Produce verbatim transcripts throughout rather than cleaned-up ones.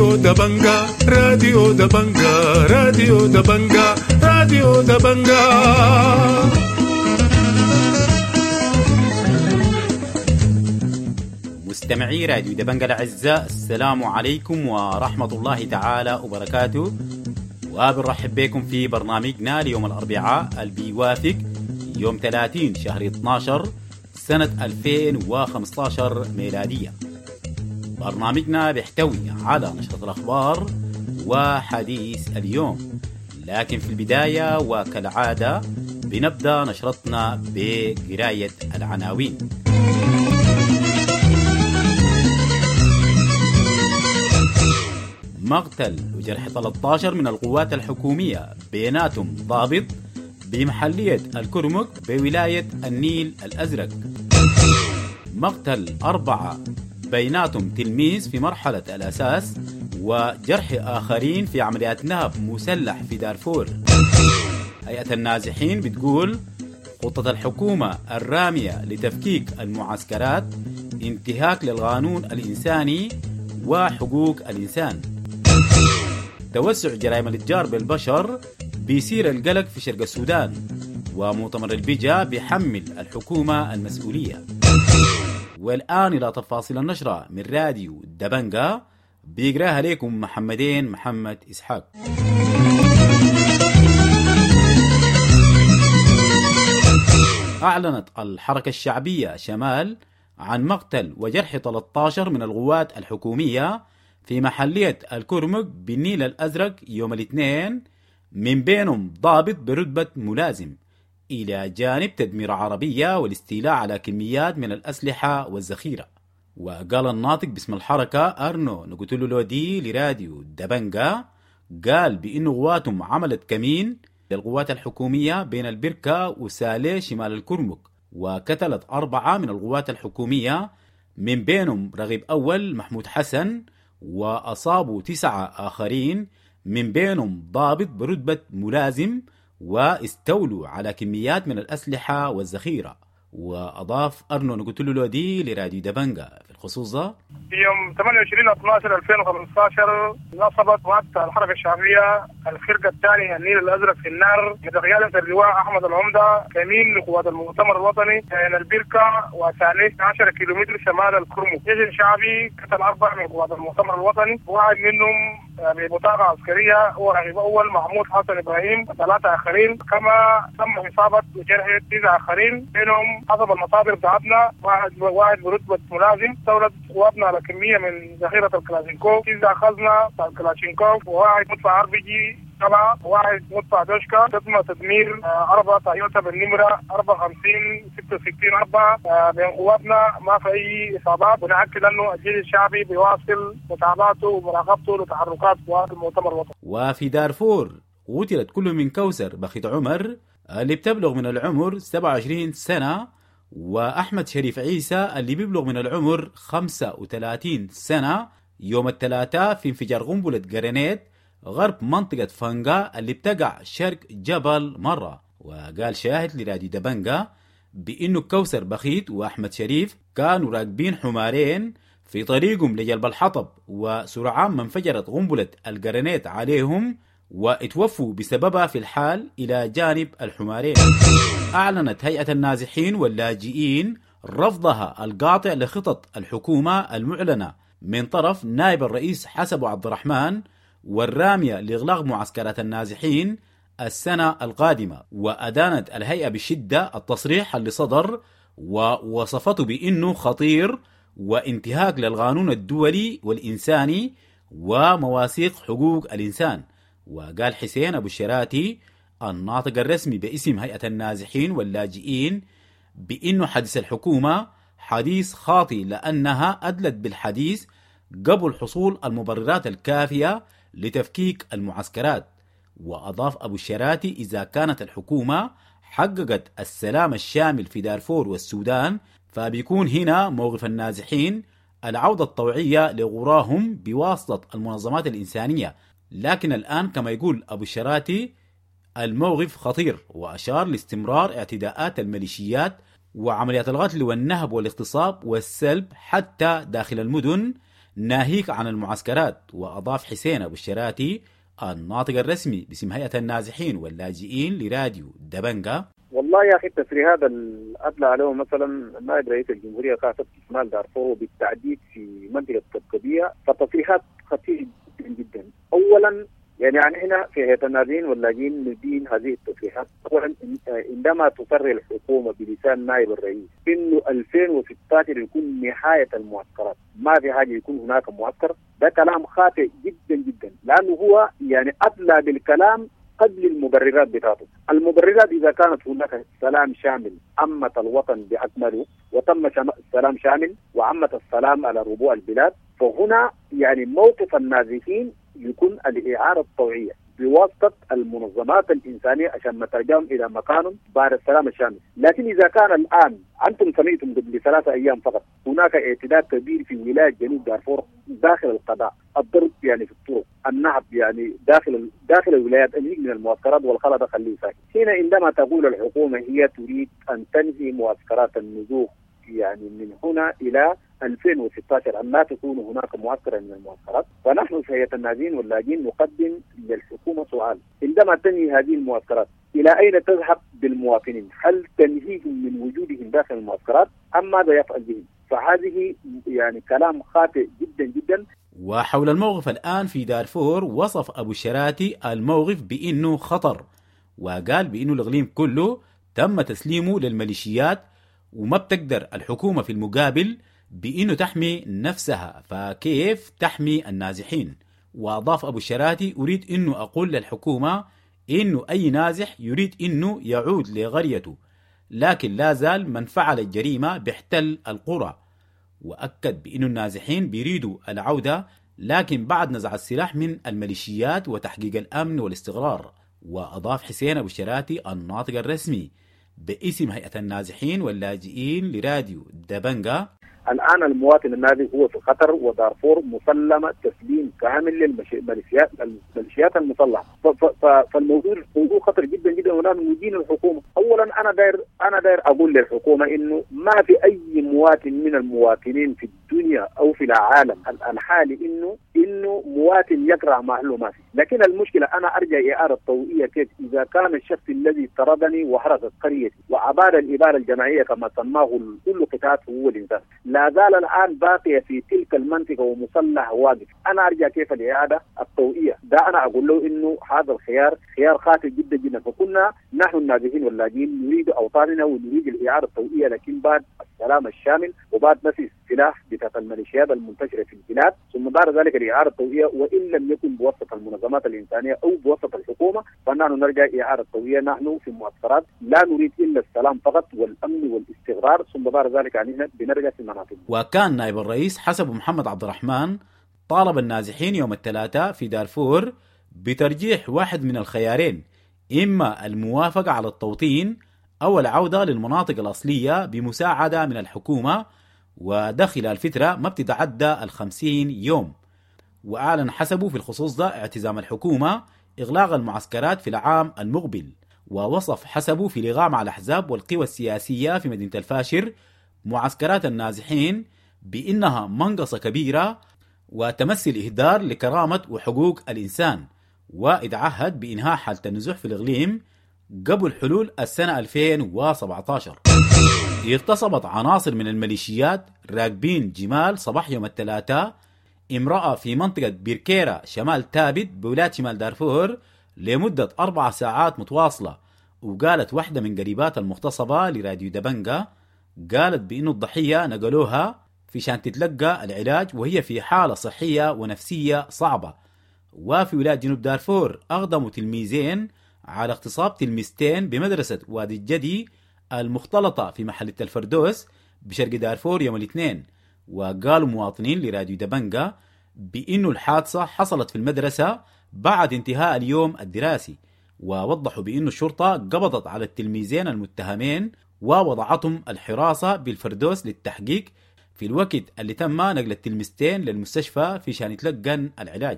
راديو دبنجا راديو دبنجا راديو دبنجا راديو دبنجا. مستمعي راديو دبنجا الأعزاء، السلام عليكم ورحمة الله تعالى وبركاته، وبنرحب بكم في برنامجنا ليوم الأربعاء اللي بيوافق يوم ثلاثين شهر اثناشر سنة ألفين وخمسة عشر ميلادية. برنامجنا بيحتوي على نشرة الأخبار وحديث اليوم، لكن في البداية وكالعادة بنبدأ نشرتنا بقراية العناوين. مقتل وجرح ثلاثة عشر من القوات الحكومية، بيناتهم ضابط بمحلية الكرمك بولاية النيل الأزرق. مقتل أربعة بيناتهم تلميذ في مرحلة الأساس، وجرح آخرين في عمليات نهب مسلح في دارفور. هيئة النازحين بتقول خطة الحكومة الرامية لتفكيك المعسكرات انتهاك للقانون الإنساني وحقوق الإنسان. توسع جرائم الاتجار بالبشر بيصير القلق في شرق السودان، ومؤتمر البيجا بيحمل الحكومة المسؤولية. والآن إلى تفاصيل النشرة من راديو دبنجا، بيقراها لكم محمدين محمد إسحاق. أعلنت الحركة الشعبية شمال عن مقتل وجرح ثلاثة عشر من القوات الحكومية في محلية الكرمك بالنيل الأزرق يوم الاثنين، من بينهم ضابط برتبة ملازم، إلى جانب تدمير عربية والاستيلاء على كميات من الأسلحة والذخيرة. وقال الناطق باسم الحركة أرنو نقتلو لودي لراديو دبنجا، قال بإنه قواتهم عملت كمين للقوات الحكومية بين البركة وسالي شمال الكرمك، وقتلت أربعة من القوات الحكومية، من بينهم رغيب أول محمود حسن، وأصابوا تسعة آخرين من بينهم ضابط برتبة ملازم، واستولوا على كميات من الأسلحة والذخيرة. وأضاف أرنو نقتلو لودي لراديو دبنجا في الخصوص ده: في يوم ثمانية وعشرين اثناشر ألفين وخمسة عشر نصبت قوات الحركة الشعبية الفرقة الثانية النيل الأزرق في النار بقيادة اللواء أحمد العمدة كمين لقوات المؤتمر الوطني بين البركة وثالث عشر كيلومتر شمال الكرمك. جيش شعبي قتل أربعة من قوات المؤتمر الوطني، واحد منهم ببطاقة عسكرية هو رغيب أول محمود حسن إبراهيم، وثلاثة آخرين، كما تم إصابة وجرح تسعة آخرين، بينهم حسب المصادر بتاعتنا واحد واحد برتبة ملازم. استولت قواتنا على كمية من ذخيرة الكلاشينكوف، تسعة خزنة الكلاشينكوف، وواحد مدفع ار بي جي سبعة، وواحد مدفع دوشكا. تم تدمير أربعة تويوتا بالنمرة أربعة وخمسين ستة وستين أربعة بين قواتنا، ما في أي إصابات. ونأكد أنه الجيش الشعبي بيواصل متابعته ومراقبته لتحركات قوات المؤتمر الوطني. وفي دارفور قتلت كل من كوثر بخيت عمر اللي بتبلغ من العمر سبعة وعشرين سنة، وأحمد شريف عيسى اللي بيبلغ من العمر خمسة وثلاثين سنة، يوم الثلاثاء في انفجار قنبلة جرينيد غرب منطقة فانجا اللي بتقع شرق جبل مرة. وقال شاهد لراديو دبنجا بإنه كوثر بخيت وأحمد شريف كانوا راكبين حمارين في طريقهم لجلب الحطب، وسرعان ما انفجرت قنبلة الجرينيد عليهم واتوفوا بسببها في الحال إلى جانب الحمارين. أعلنت هيئة النازحين واللاجئين رفضها القاطع لخطط الحكومة المعلنة من طرف نائب الرئيس حسب عبد الرحمن والرامية لإغلاق معسكرات النازحين السنة القادمة. وأدانت الهيئة بشدة التصريح اللي صدر، ووصفته بأنه خطير وانتهاك للقانون الدولي والإنساني ومواثيق حقوق الإنسان. وقال حسين أبو الشراتي الناطق الرسمي باسم هيئة النازحين واللاجئين بأنه حديث الحكومة حديث خاطئ، لأنها أدلت بالحديث قبل حصول المبررات الكافية لتفكيك المعسكرات. وأضاف أبو الشراتي إذا كانت الحكومة حققت السلام الشامل في دارفور والسودان، فبيكون هنا موقف النازحين العودة الطوعية لغراهم بواسطة المنظمات الإنسانية. لكن الآن كما يقول أبو الشراتي الموقف خطير، وأشار لاستمرار اعتداءات الميليشيات وعمليات القتل والنهب والاغتصاب والسلب حتى داخل المدن، ناهيك عن المعسكرات. وأضاف حسين أبو الشراتي الناطق الرسمي باسم هيئة النازحين واللاجئين لراديو دبنجة: والله يا أخي التسريحات الأدلى عليه مثلا نائب رئيس الجمهورية كافة شمال دارفور بالتعديد في منطقة كبكبية، فالتصريحات خطيرة جدا جدا. أولا يعني احنا في هيئة النازحين واللاجئين ندين هذه التصريحات. اولا عندما تصرح الحكومه بلسان نائب الرئيس انه ألفين وستاشر يكون نهايه المعسكرات، ما في حاجه يكون هناك معسكر، ده كلام خاطئ جدا جدا، لانه هو يعني ادلى بالكلام قبل المبررات بتاعته. المبررات اذا كانت هناك سلام شامل عمت الوطن باكمله وتم سلام شامل وعمت السلام على ربوع البلاد، فهنا يعني موقف النازحين يكون الإعارة الطوعية بواسطة المنظمات الإنسانية عشان نترجم إلى مكان بعد السلام الشامل. لكن إذا كان الآن أنتم سمعتم قبل ثلاثة أيام فقط هناك اعتداء كبير في ولاية جنوب دارفور داخل القضاء، الضرب يعني في الطرق، النهب يعني داخل داخل الولايات، النهج من المعسكرات والخلطة خليه ساكت. هنا عندما تقول الحكومة هي تريد أن تنهي معسكرات النزوح يعني من هنا إلى ألفين وستاشر أن لا تكون هناك معسكر من المعسكرات، فنحن في هيئة النازحين واللاجئين نقدم للحكومة سؤال: عندما تنهي هذه المعسكرات إلى أين تذهب بالمواطنين؟ هل تنهيهم من وجودهم داخل المعسكرات أم ماذا يفعل بهم؟ فهذه يعني كلام خاطئ جدا جدا. وحول الموقف الآن في دارفور وصف أبو الشراتي الموقف بأنه خطر، وقال بأنه الإقليم كله تم تسليمه للميليشيات وما بتقدر الحكومة في المقابل بأنه تحمي نفسها، فكيف تحمي النازحين؟ وأضاف أبو الشراتي: أريد أنه أقول للحكومة أنه أي نازح يريد أنه يعود لقريته، لكن لا زال من فعل الجريمة بيحتل القرى. وأكد بأنه النازحين بيريدوا العودة لكن بعد نزع السلاح من الميليشيات وتحقيق الأمن والاستقرار. وأضاف حسين أبو الشراتي الناطق الرسمي باسم هيئة النازحين واللاجئين لراديو دبنجة: الآن المواطن النازح هو في خطر، ودارفور مسلمة تسليم كامل للميليشيات الميليشيات المسلحة. فالموضوع موضوع خطر جدا جدا، ونحن ندين الحكومة. أولا أنا داير أنا داير أقول للحكومة إنه ما في أي مواطن من المواطنين في الدنيا أو في العالم الحالي إنه إنه مواطن يقرأ محله ما في. لكن المشكلة أنا أرجع إعارة طوئية كيف إذا كان الشخص الذي طردني وحرق قريتي وعباد الإبادة الجماعية كما سماه كل قطاعته هو الإنسان لا زال الآن باقية في تلك المنطقة ومسلح واقف، أنا أرجع كيف الإعادة الطوئية؟ ده أنا أقول له إنه هذا الخيار خيار خاطئ جدا جدا. فكنا نحن النازحين واللاجئين نريد أوطاننا ونريد الإعادة الطوئية، لكن بعد السلام الشامل وبعد نفي السلاح بتاع الميليشيات المنتشرة في البلاد، ثم بعد ذلك الإعادة الطوئية، وإن لم يكن بواسطة المنظمات الإنسانية أو بواسطة الحكومة فنحن نرجع إعادة الطوئية. نحن في المعسكرات لا نريد إلا السلام فقط والأمن والاستقرار، ثم بعد ذلك علينا بنرجع في مناطق. وكان نائب الرئيس حسب محمد عبد الرحمن طالب النازحين يوم الثلاثاء في دارفور بترجيح واحد من الخيارين: إما الموافقة على التوطين أو العودة للمناطق الأصلية بمساعدة من الحكومة، وده خلال فترة ما بتتعدى الخمسين يوم. وأعلن حسبه في الخصوص ده اعتزام الحكومة إغلاق المعسكرات في العام المقبل. ووصف حسبه في لغام مع الأحزاب والقوى السياسية في مدينة الفاشر معسكرات النازحين بأنها منقصة كبيرة وتمثل إهدار لكرامة وحقوق الإنسان، وإذ عهد بإنهاء حالة النزوح في الإقليم قبل حلول السنة ألفين وسبعة عشر. اغتصبت عناصر من الميليشيات راكبين جمال صباح يوم الثلاثاء امرأة في منطقة بيركيرا شمال تابت بولاية شمال دارفور لمدة أربع ساعات متواصلة. وقالت واحدة من قريبات المغتصبة لراديو دبنجة، قالت بأنه الضحية نقلوها في شان تتلقى العلاج وهي في حالة صحية ونفسية صعبة. وفي ولاية جنوب دارفور أقدموا تلميذين على اغتصاب تلميذتين بمدرسة وادي الجدي المختلطة في محلة الفردوس بشرق دارفور يوم الاثنين. وقالوا مواطنين لراديو دبنجة بأنه الحادثة حصلت في المدرسة بعد انتهاء اليوم الدراسي، ووضحوا بأنه الشرطة قبضت على التلميذين المتهمين ووضعتهم الحراسة بالفردوس للتحقيق في الوقت اللي تم نقل التلميذتين للمستشفى في شان يتلقن العلاج.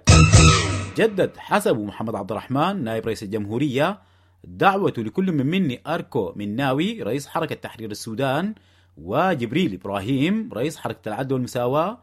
جدد حسب محمد عبد الرحمن نائب رئيس الجمهورية دعوته لكل من مني أركو مناوي رئيس حركة تحرير السودان وجبريل إبراهيم رئيس حركة العدل والمساواة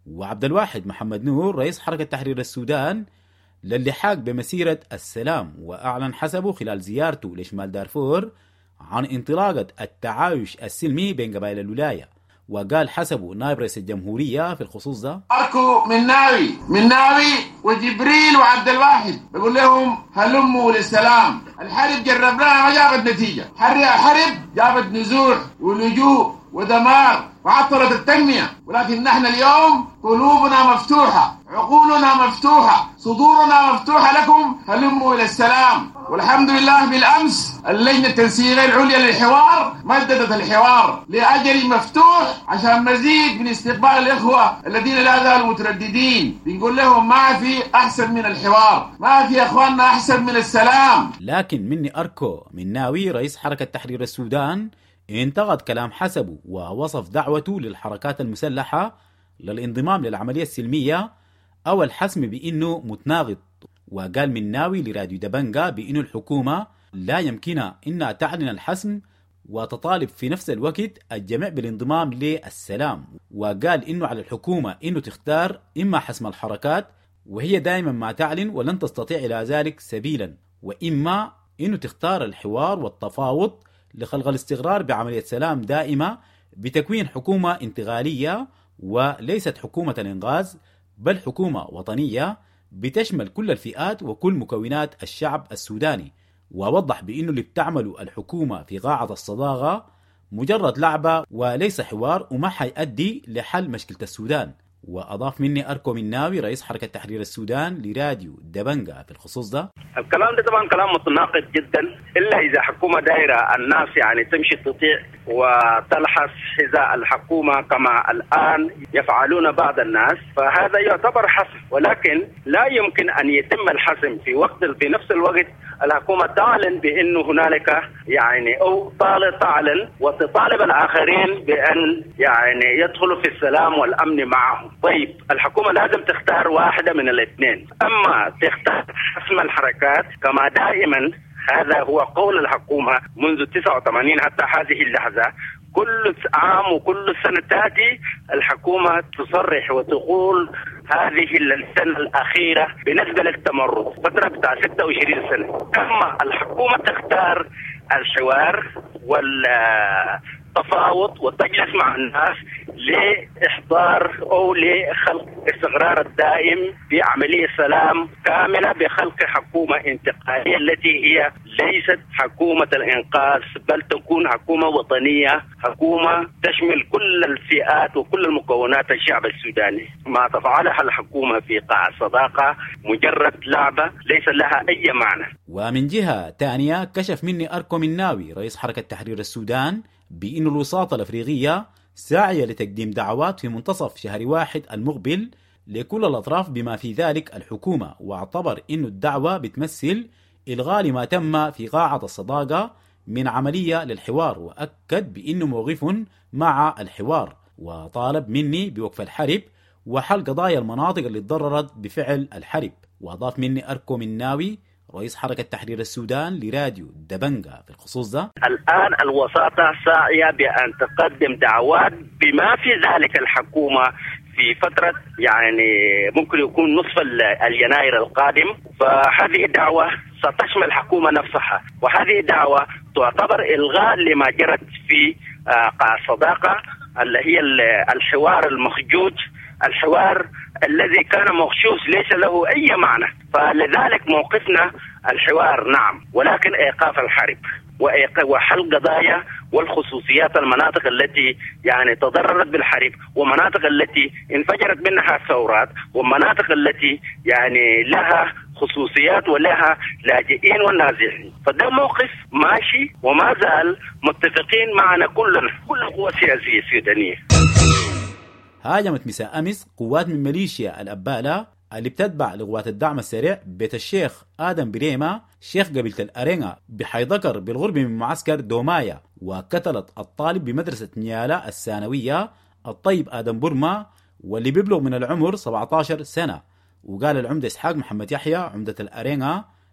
وعبد الواحد محمد نور رئيس حركة تحرير السودان للحاق بمسيرة السلام، وأعلن حسبه خلال زيارته لشمال دارفور عن انطلاقة التعايش السلمي بين قبائل الولاية. وقال حسبه نائب رئيس الجمهورية في الخصوص ده: أركو من ناوي من ناوي وجبريل وعبد الواحد بقول لهم هلموا للسلام. الحرب جربناها ما جابت نتيجة، حرب جابت نزوع ولجوء ودمار وعطلت التنمية، ولكن نحن اليوم قلوبنا مفتوحة، عقولنا مفتوحة، صدورنا مفتوحة لكم، هلموا إلى السلام. والحمد لله بالأمس اللجنة التنسيقية العليا للحوار مددت الحوار لأجل مفتوح عشان مزيد من استقبال الإخوة الذين لا زالوا مترددين. بنقول لهم ما في أحسن من الحوار، ما في أخواننا أحسن من السلام. لكن مني أركو من ناوي رئيس حركة تحرير السودان انتقد كلام حسبه ووصف دعوته للحركات المسلحة للانضمام للعملية السلمية أو الحسم بأنه متناقض. وقال من ناوي لراديو دبنجا بأنه الحكومة لا يمكنها إنها تعلن الحسم وتطالب في نفس الوقت الجميع بالانضمام للسلام. وقال إنه على الحكومة إنه تختار إما حسم الحركات وهي دائما ما تعلن ولن تستطيع إلى ذلك سبيلا، وإما إنه تختار الحوار والتفاوض لخلق الاستقرار بعملية سلام دائمة بتكوين حكومة انتقالية وليست حكومة الإنقاذ، بل حكومة وطنية بتشمل كل الفئات وكل مكونات الشعب السوداني. ووضح بأنه اللي بتعمله الحكومة في قاعة الصداقة مجرد لعبة وليس حوار وما حيؤدي لحل مشكلة السودان. وأضاف مني أركو من ناوي رئيس حركة تحرير السودان لراديو دبنجا في الخصوص ده: الكلام ده طبعا كلام متناقض جدا، إلا إذا حكومة دائرة الناس يعني تمشي تطيع وتلحس حذاء الحكومة كما الآن يفعلون بعض الناس، فهذا يعتبر حسم. ولكن لا يمكن أن يتم الحسم في وقت في نفس الوقت الحكومة تعلن بأنه هنالك يعني أو طالب تعلن وتطالب الآخرين بأن يعني يدخلوا في السلام والأمن معهم. طيب الحكومة لازم تختار واحدة من الاثنين، أما تختار حسم الحركات كما دائما هذا هو قول الحكومة منذ تسعة وثمانين حتى هذه اللحظة، كل عام وكل سنة تأتي الحكومة تصرح وتقول هذه السنة الأخيرة بالنسبة للتمرد فترة بتاع ستة وعشرين سنة. أما الحكومة تختار الحوار والتفاوض وتجلس مع الناس لإحضار أو لخلق استقرار الدائم في عملية سلام كاملة بخلق حكومة انتقالية التي هي ليست حكومة الإنقاذ، بل تكون حكومة وطنية، حكومة تشمل كل الفئات وكل المكونات الشعب السوداني. ما تفعلها الحكومة في قاع الصداقة مجرد لعبة ليس لها أي معنى. ومن جهة تانية كشف مني أركو من ناوي رئيس حركة تحرير السودان بأن الوساطة الأفريقية ساعية لتقديم دعوات في منتصف شهر واحد المقبل لكل الأطراف بما في ذلك الحكومة، واعتبر أن الدعوة بتمثل إلغاء ما تم في قاعة الصداقة من عملية للحوار، وأكد بأنه موقف مع الحوار، وطالب مني بوقف الحرب وحل قضايا المناطق اللي تضررت بفعل الحرب. وأضاف مني أركو من ناوي رئيس حركة تحرير السودان لراديو دبنجا في الخصوص ده: الآن الوساطة ساعية بأن تقدم دعوات بما في ذلك الحكومة في فترة يعني ممكن يكون نصف اليناير القادم، فهذه الدعوة ستشمل الحكومة نفسها، وهذه الدعوة تعتبر إلغاء لما جرت في قاع الصداقة اللي هي الحوار المخجوج، الحوار الذي كان مغشوش ليس له أي معنى. فلذلك موقفنا الحوار نعم، ولكن إيقاف الحرب وحل قضايا والخصوصيات المناطق التي يعني تضررت بالحرب، ومناطق التي انفجرت منها الثورات، ومناطق التي يعني لها خصوصيات ولها لاجئين ونازحين. فده موقف ماشي وما زال متفقين معنا كلنا كل القوى السياسية السودانية. هاجمت مساء أمس قوات من ميليشيا الأبالة اللي بتتبع لقوات الدعم السريع بيت الشيخ آدم بريمة شيخ قبيلة الأرينغا بحيدكر بالغرب من معسكر دومايا، وقتلت الطالب بمدرسة نيالا الثانوية الطيب آدم برما واللي بيبلغ من العمر سبعة عشر سنة. وقال العمدة إسحاق محمد يحيى عمدة الأرينغا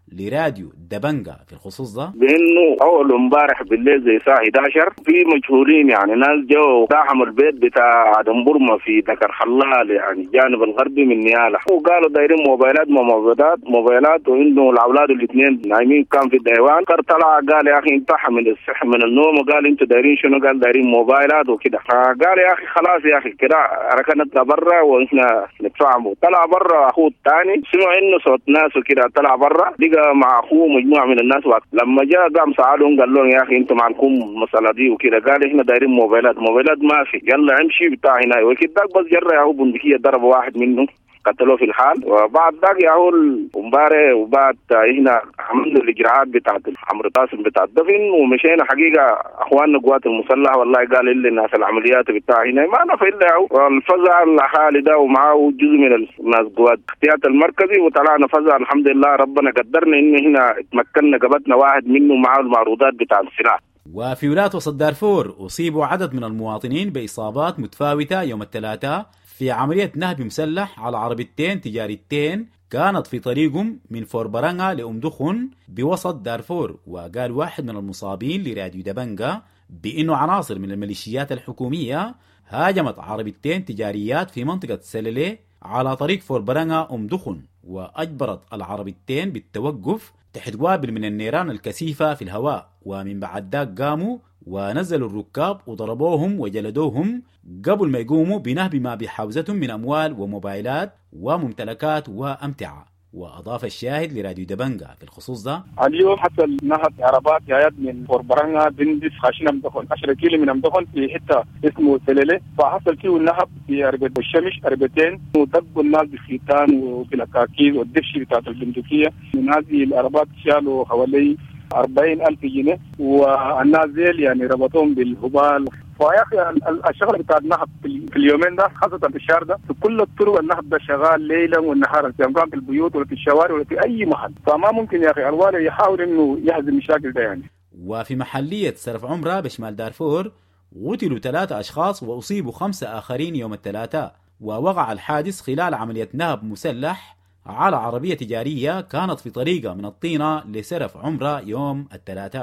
لراديو دبنجا في الخصوص ده؟ بانه اول امبارح بالليل زي الساعه احد عشر في مجهولين يعني ناس جو داعموا البيت بتاع عدم برمه في دكر حلال يعني الجانب الغربي من نياله، وقالوا دايرين موبايلات موبايلات موبايلات وانه الاولاد الاثنين نايمين كان في الديوان. كر طلع قال يا اخي انتحى من الصح من النوم وقال انتوا دايرين شنو؟ قال دايرين موبايلات وكده. قال يا اخي خلاص يا اخي كده ركنتنا برا واحنا نتفاهموا. طلع برا اخوه الثاني سمع انه صوت ناس وكده، طلع برا لقى مع اخوه مجموعه من الناس وقت. لما جاء قام سالهم قال لهم يا اخي انتم معكم المساله دي وكده. قال احنا دايرين موبايلات موبايلات ما في. يلا امشي بتاع هنا وكده. بس جرى يا هو بندقيه ضرب واحد منه قتلوه في الحال. وبعد ذاك يا هو امبارح وبعد هنا عملنا الاجراءات بتاعت عمرو قاسم بتاع الدفن ومشينا. حقيقه اخواننا القوات المسلحه والله قال لي الناس العمليات بتاع هنا ما نفع الا هو الفزع الحالي ده ومعه جزء من الناس قوات احتياط المركزي وطلعنا فزع الحمد لله. ربنا قدرنا ان هنا اتمكنا قبضنا واحد منه معه المعروضات بتاع السلاح. وفي ولاية وسط دارفور أصيبوا عدد من المواطنين بإصابات متفاوتة يوم الثلاثاء في عملية نهب مسلح على عربيتين تجاريتين كانت في طريقهم من فوربرانغا لأم دخن بوسط دارفور. وقال واحد من المصابين لراديو دبنجا بأنه عناصر من الميليشيات الحكومية هاجمت عربيتين تجاريات في منطقة سللي على طريق فوربرانغا أم دخن، وأجبرت العربيتين بالتوقف تحت قوابل من النيران الكثيفة في الهواء. ومن بعد ذاك قاموا ونزلوا الركاب وضربوهم وجلدوهم قبل ما يقوموا بنهب ما بحوزتهم من أموال وموبايلات وممتلكات وأمتعة. وأضاف الشاهد لراديو دبنجا في الخصوص ده: اليوم حصل نهب عربات جايات من فوربرانغا بندس خاشين أمدخن عشرة كيلو من أمدخن في حتة اسمه سلالة، فحصل فيه النهب في عربة الشمش عربتين ودقوا الناس بالختان وبالأكاكيز والدفش بتاعت البندقية. من هذه العربات شالوا حوالي أربعين ألف جنيه والناس ذيل يعني ربطوهم بالهبال. فيا اخي الشغله بتاع النهب في اليومين ده خاصه في الشهر ده في كل الطرق النهب ده شغال ليلا والنهار في اماكن البيوت ولا في الشوارع ولا في اي محل. فما ممكن يا اخي الوالي يحاول انه يهزم المشاكل ده يعني. وفي محليه سرف عمره بشمال دارفور قتلوا ثلاثه اشخاص واصيبوا خمسه اخرين يوم الثلاثاء. ووقع الحادث خلال عمليه نهب مسلح على عربية تجارية كانت في طريقة من الطينة لسرف عمرة يوم الثلاثاء.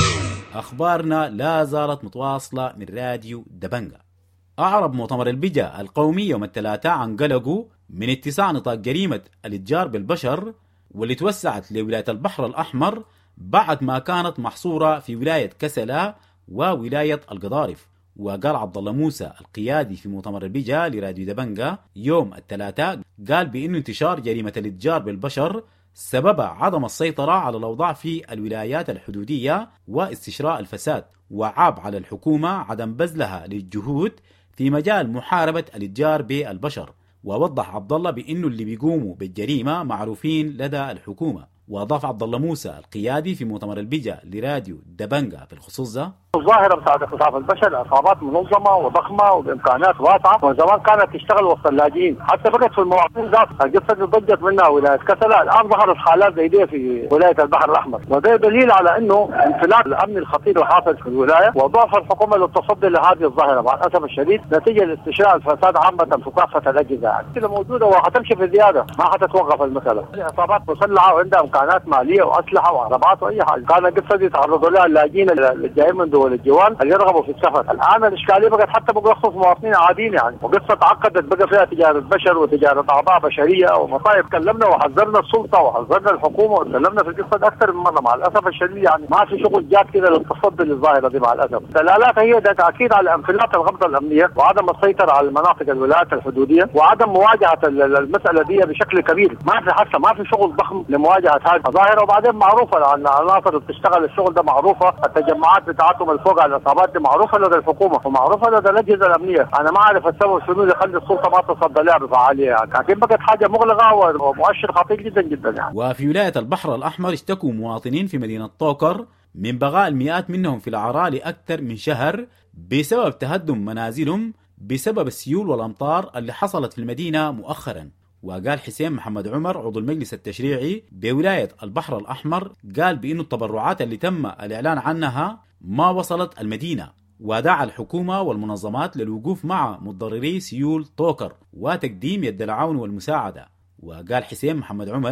أخبارنا لا زالت متواصلة من راديو دبنجا. أعرب مؤتمر البجا القومي يوم الثلاثاء عن قلقه من اتساع نطاق جريمة الاتجار بالبشر واللي توسعت لولاية البحر الأحمر بعد ما كانت محصورة في ولاية كسلا وولاية القضارف. وقال عبد الله موسى القيادي في مؤتمر البجا لراديو دبنجا يوم الثلاثاء قال بأن انتشار جريمة الاتجار بالبشر سبب عدم السيطرة على الأوضاع في الولايات الحدودية واستشراء الفساد، وعاب على الحكومة عدم بذلها للجهود في مجال محاربة الاتجار بالبشر. ووضح عبد الله بأنه اللي بيقوموا بالجريمة معروفين لدى الحكومة. وأضاف عبد الله موسى القيادي في مؤتمر البجا لراديو دبنجا في الخصوص ده: الظاهرة بتاعت اغتصاب البشر عصابات منظمة وضخمة وبإمكانات واسعة، وزمان كانت تشتغل وسط اللاجئين، حتى بقت في المواطنين ذاتها. القصة اللي ضجت منها ولاية كسلا، الآن ظهرت حالات زي دي في ولاية البحر الأحمر، وده دليل على إنه انفلات الأمن الخطير الحاصل في الولاية، وضعف الحكومة للتصدي لهذه الظاهرة مع الأسف الشديد نتيجة لاستشراء الفساد عامة في كافة الأجهزة. يعني كده موجودة وهتمشي في زيادة، ما حتتوقف المسألة. عصابات مسلحة وعندها إمكانات مالية وأسلحة وعربات وأي حاجة. كان القصة دي تعرضوا لها اللاجئين اللي جايين من دول الجوار اللي يرغبوا في السفر. الآن الإشكالية بقت حتى بقوا يخصص مواطنين عاديين يعني، وقصة تعقدت بقى فيها تجارة بشر وتجارة أعضاء بشرية ومصايب. كلمنا وحذرنا السلطة وحذرنا الحكومة وتكلمنا في القصة أكثر من مرة. مع الأسف الشديد يعني ما في شغل جاد كده للتصدي للظاهرة دي مع الأسف. دلالات هي أكيد على انفلات الغمضة الأمنية وعدم السيطرة على المناطق الولايات الحدودية وعدم مواجهة المسألة دي بشكل كبير. ما في حتى ما في شغل ضخم لمواجهة هذه الظاهرة. وبعدين معروفة أن العناصر اللي بتشتغل الشغل ده معروفة، التجمعات بتاعتهم الفوق على العصابات دي معروفة لدى الحكومة ومعروفة لدى الأجهزة الأمنية. أنا ما أعرف السبب شنو اللي يخلي السلطة ما تصدى لها بفعالية يعني، لكن بقت حاجة مغلقة ومؤشر خطير جدا جدا يعني. وفي ولاية البحر الأحمر اشتكوا مواطنين في مدينة طوكر من بقاء المئات منهم في العراء لأكثر من شهر بسبب تهدم منازلهم بسبب السيول والأمطار اللي حصلت في المدينة مؤخرا. وقال حسين محمد عمر عضو المجلس التشريعي بولاية البحر الأحمر قال بأن التبرعات اللي تم الإعلان عنها ما وصلت المدينة، ودعا الحكومة والمنظمات للوقوف مع متضرري سيول طوكر وتقديم يد العون والمساعدة. وقال حسين محمد عمر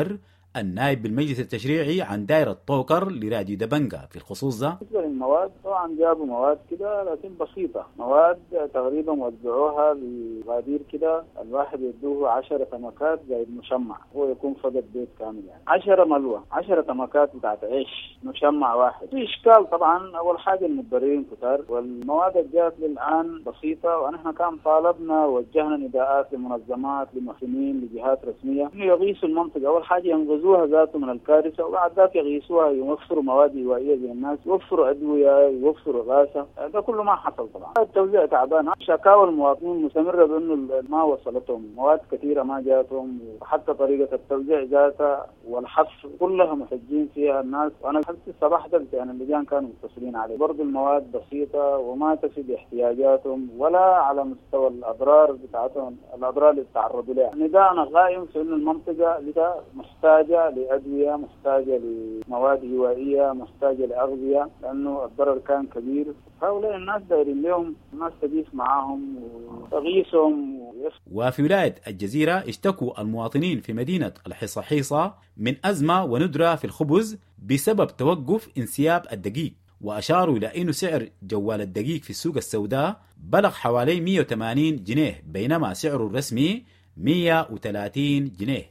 النائب بالمجلس التشريعي عن دائرة طوكر لراديو دبنجة في الخصوص ده. بالنسبة للمواد طبعا جابوا مواد كده لكن بسيطة، مواد تقريبا وزعوها بالغادير كده، الواحد يدوه عشرة تمكات زي المشمع، هو يكون فقط بيت كامل يعني عشرة ملوى، عشرة تمكات بتاعت عيش مشمع واحد. في إشكال طبعا، أول حاجة المتضررين كتار، والمواد اللي جات للآن بسيطة، ونحن كان طالبنا وجهنا نداءات لمنظمات لمحسنين لجهات رسمية إنه يغيثوا المنطقة. أول حاجة ينقذوها ذاته من الكارثة، وبعد ذاك يغيثوها، يوفروا مواد هوائية زي الناس، يوفروا أدوية، يوفروا غاثة. ده كله ما حصل طبعا. التوزيع تعبان، شكاوى المواطنين مستمرة بأنه ما وصلتهم مواد كثيرة، ما جاتهم، وحتى طريقة التوزيع ذاتها والحصر كلها محتاجين فيها الناس. وأنا حتى الصباح ده يعني اللجان كانوا متصلين عليه، برضو المواد بسيطة وما تفي احتياجاتهم ولا على مستوى الأضرار بتاعتهم، الأضرار اللي تعرضوا لها. نداءنا قائم في أن المنطقة لها محتاجة لأدوية، محتاجة لمواد هوائية، محتاجة لأغذية، لأنه الضرر كان كبير. هؤلاء الناس دايرين لهم ناس تقيس معاهم وتغيثهم. وفي ولاية الجزيرة اشتكوا المواطنين في مدينة الحصحيصة من أزمة وندرة في الخبز بسبب توقف انسياب الدقيق، وأشاروا إلى أن سعر جوال الدقيق في السوق السوداء بلغ حوالي مئة وثمانين جنيه، بينما سعره الرسمي مئة وثلاثين جنيه.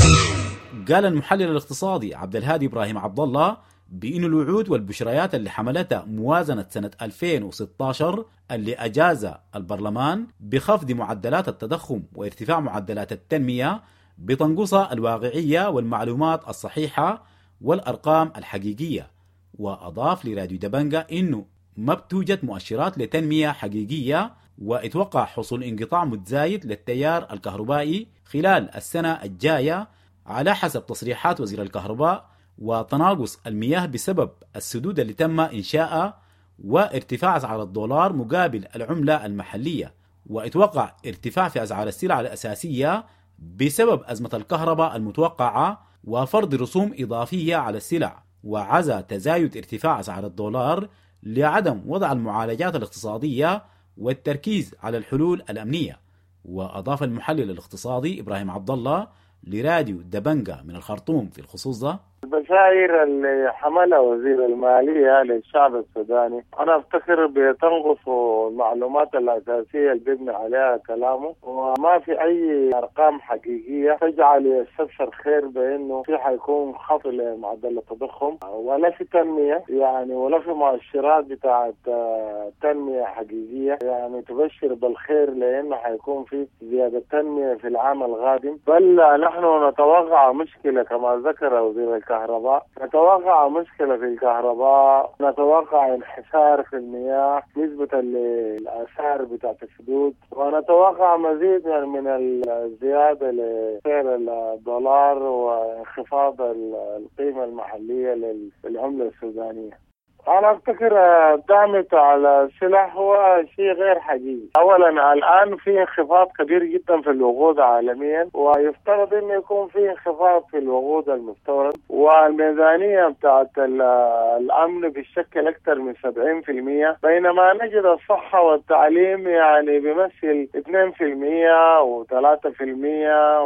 قال المحلل الاقتصادي عبد الهادي إبراهيم عبد الله بأن الوعود والبشريات اللي حملتها موازنة سنة ألفين وستة عشر اللي أجاز البرلمان بخفض معدلات التضخم وارتفاع معدلات التنمية بتنقصها الواقعية والمعلومات الصحيحة والأرقام الحقيقية. وأضاف لراديو دبنجة إنه ما بتوجد مؤشرات لتنمية حقيقية، واتوقع حصول انقطاع متزايد للتيار الكهربائي خلال السنة الجاية على حسب تصريحات وزير الكهرباء، وتناقص المياه بسبب السدود اللي تم إنشاءها، وارتفاع أسعار الدولار مقابل العملة المحلية، واتوقع ارتفاع في أسعار السلع الأساسية بسبب أزمة الكهرباء المتوقعة وفرض رسوم إضافية على السلع، وعزى تزايد ارتفاع أسعار الدولار لعدم وضع المعالجات الاقتصادية والتركيز على الحلول الأمنية. وأضاف المحلل الاقتصادي إبراهيم عبد الله لراديو دبنجة من الخرطوم في الخصوص ده: البشائر اللي حملها وزير المالية للشعب السوداني أنا أفتكر بتنقص المعلومات الأساسية اللي بيبني عليها كلامه، وما في أي أرقام حقيقية تجعل يستبشر خير بأنه في حيكون خفض لمعدل التضخم ولا في تنمية يعني، ولا في مؤشرات بتاعت تنمية حقيقية يعني تبشر بالخير، لأنه حيكون في زيادة تنمية في العام القادم. بل نحن نتوقع مشكلة كما ذكر وزير الكهرباء، نتوقع مشكلة في الكهرباء، نتوقع انحسار في المياه، نسبة الآثار بتاعت السدود، ونتوقع مزيد من الزيادة لسعر الدولار وانخفاض القيمة المحلية للعملة السودانية. أنا أفتكر الدعم على السلع هو شيء غير حقيقي. أولا الآن في انخفاض كبير جدا في الوقود عالميا، ويفترض أن يكون في انخفاض في الوقود المستورد، والميزانية بتاعت الأمن بتشكل أكثر من سبعين بالمئة، بينما نجد الصحة والتعليم يعني بيمثل اثنين بالمئة وثلاثة بالمئة.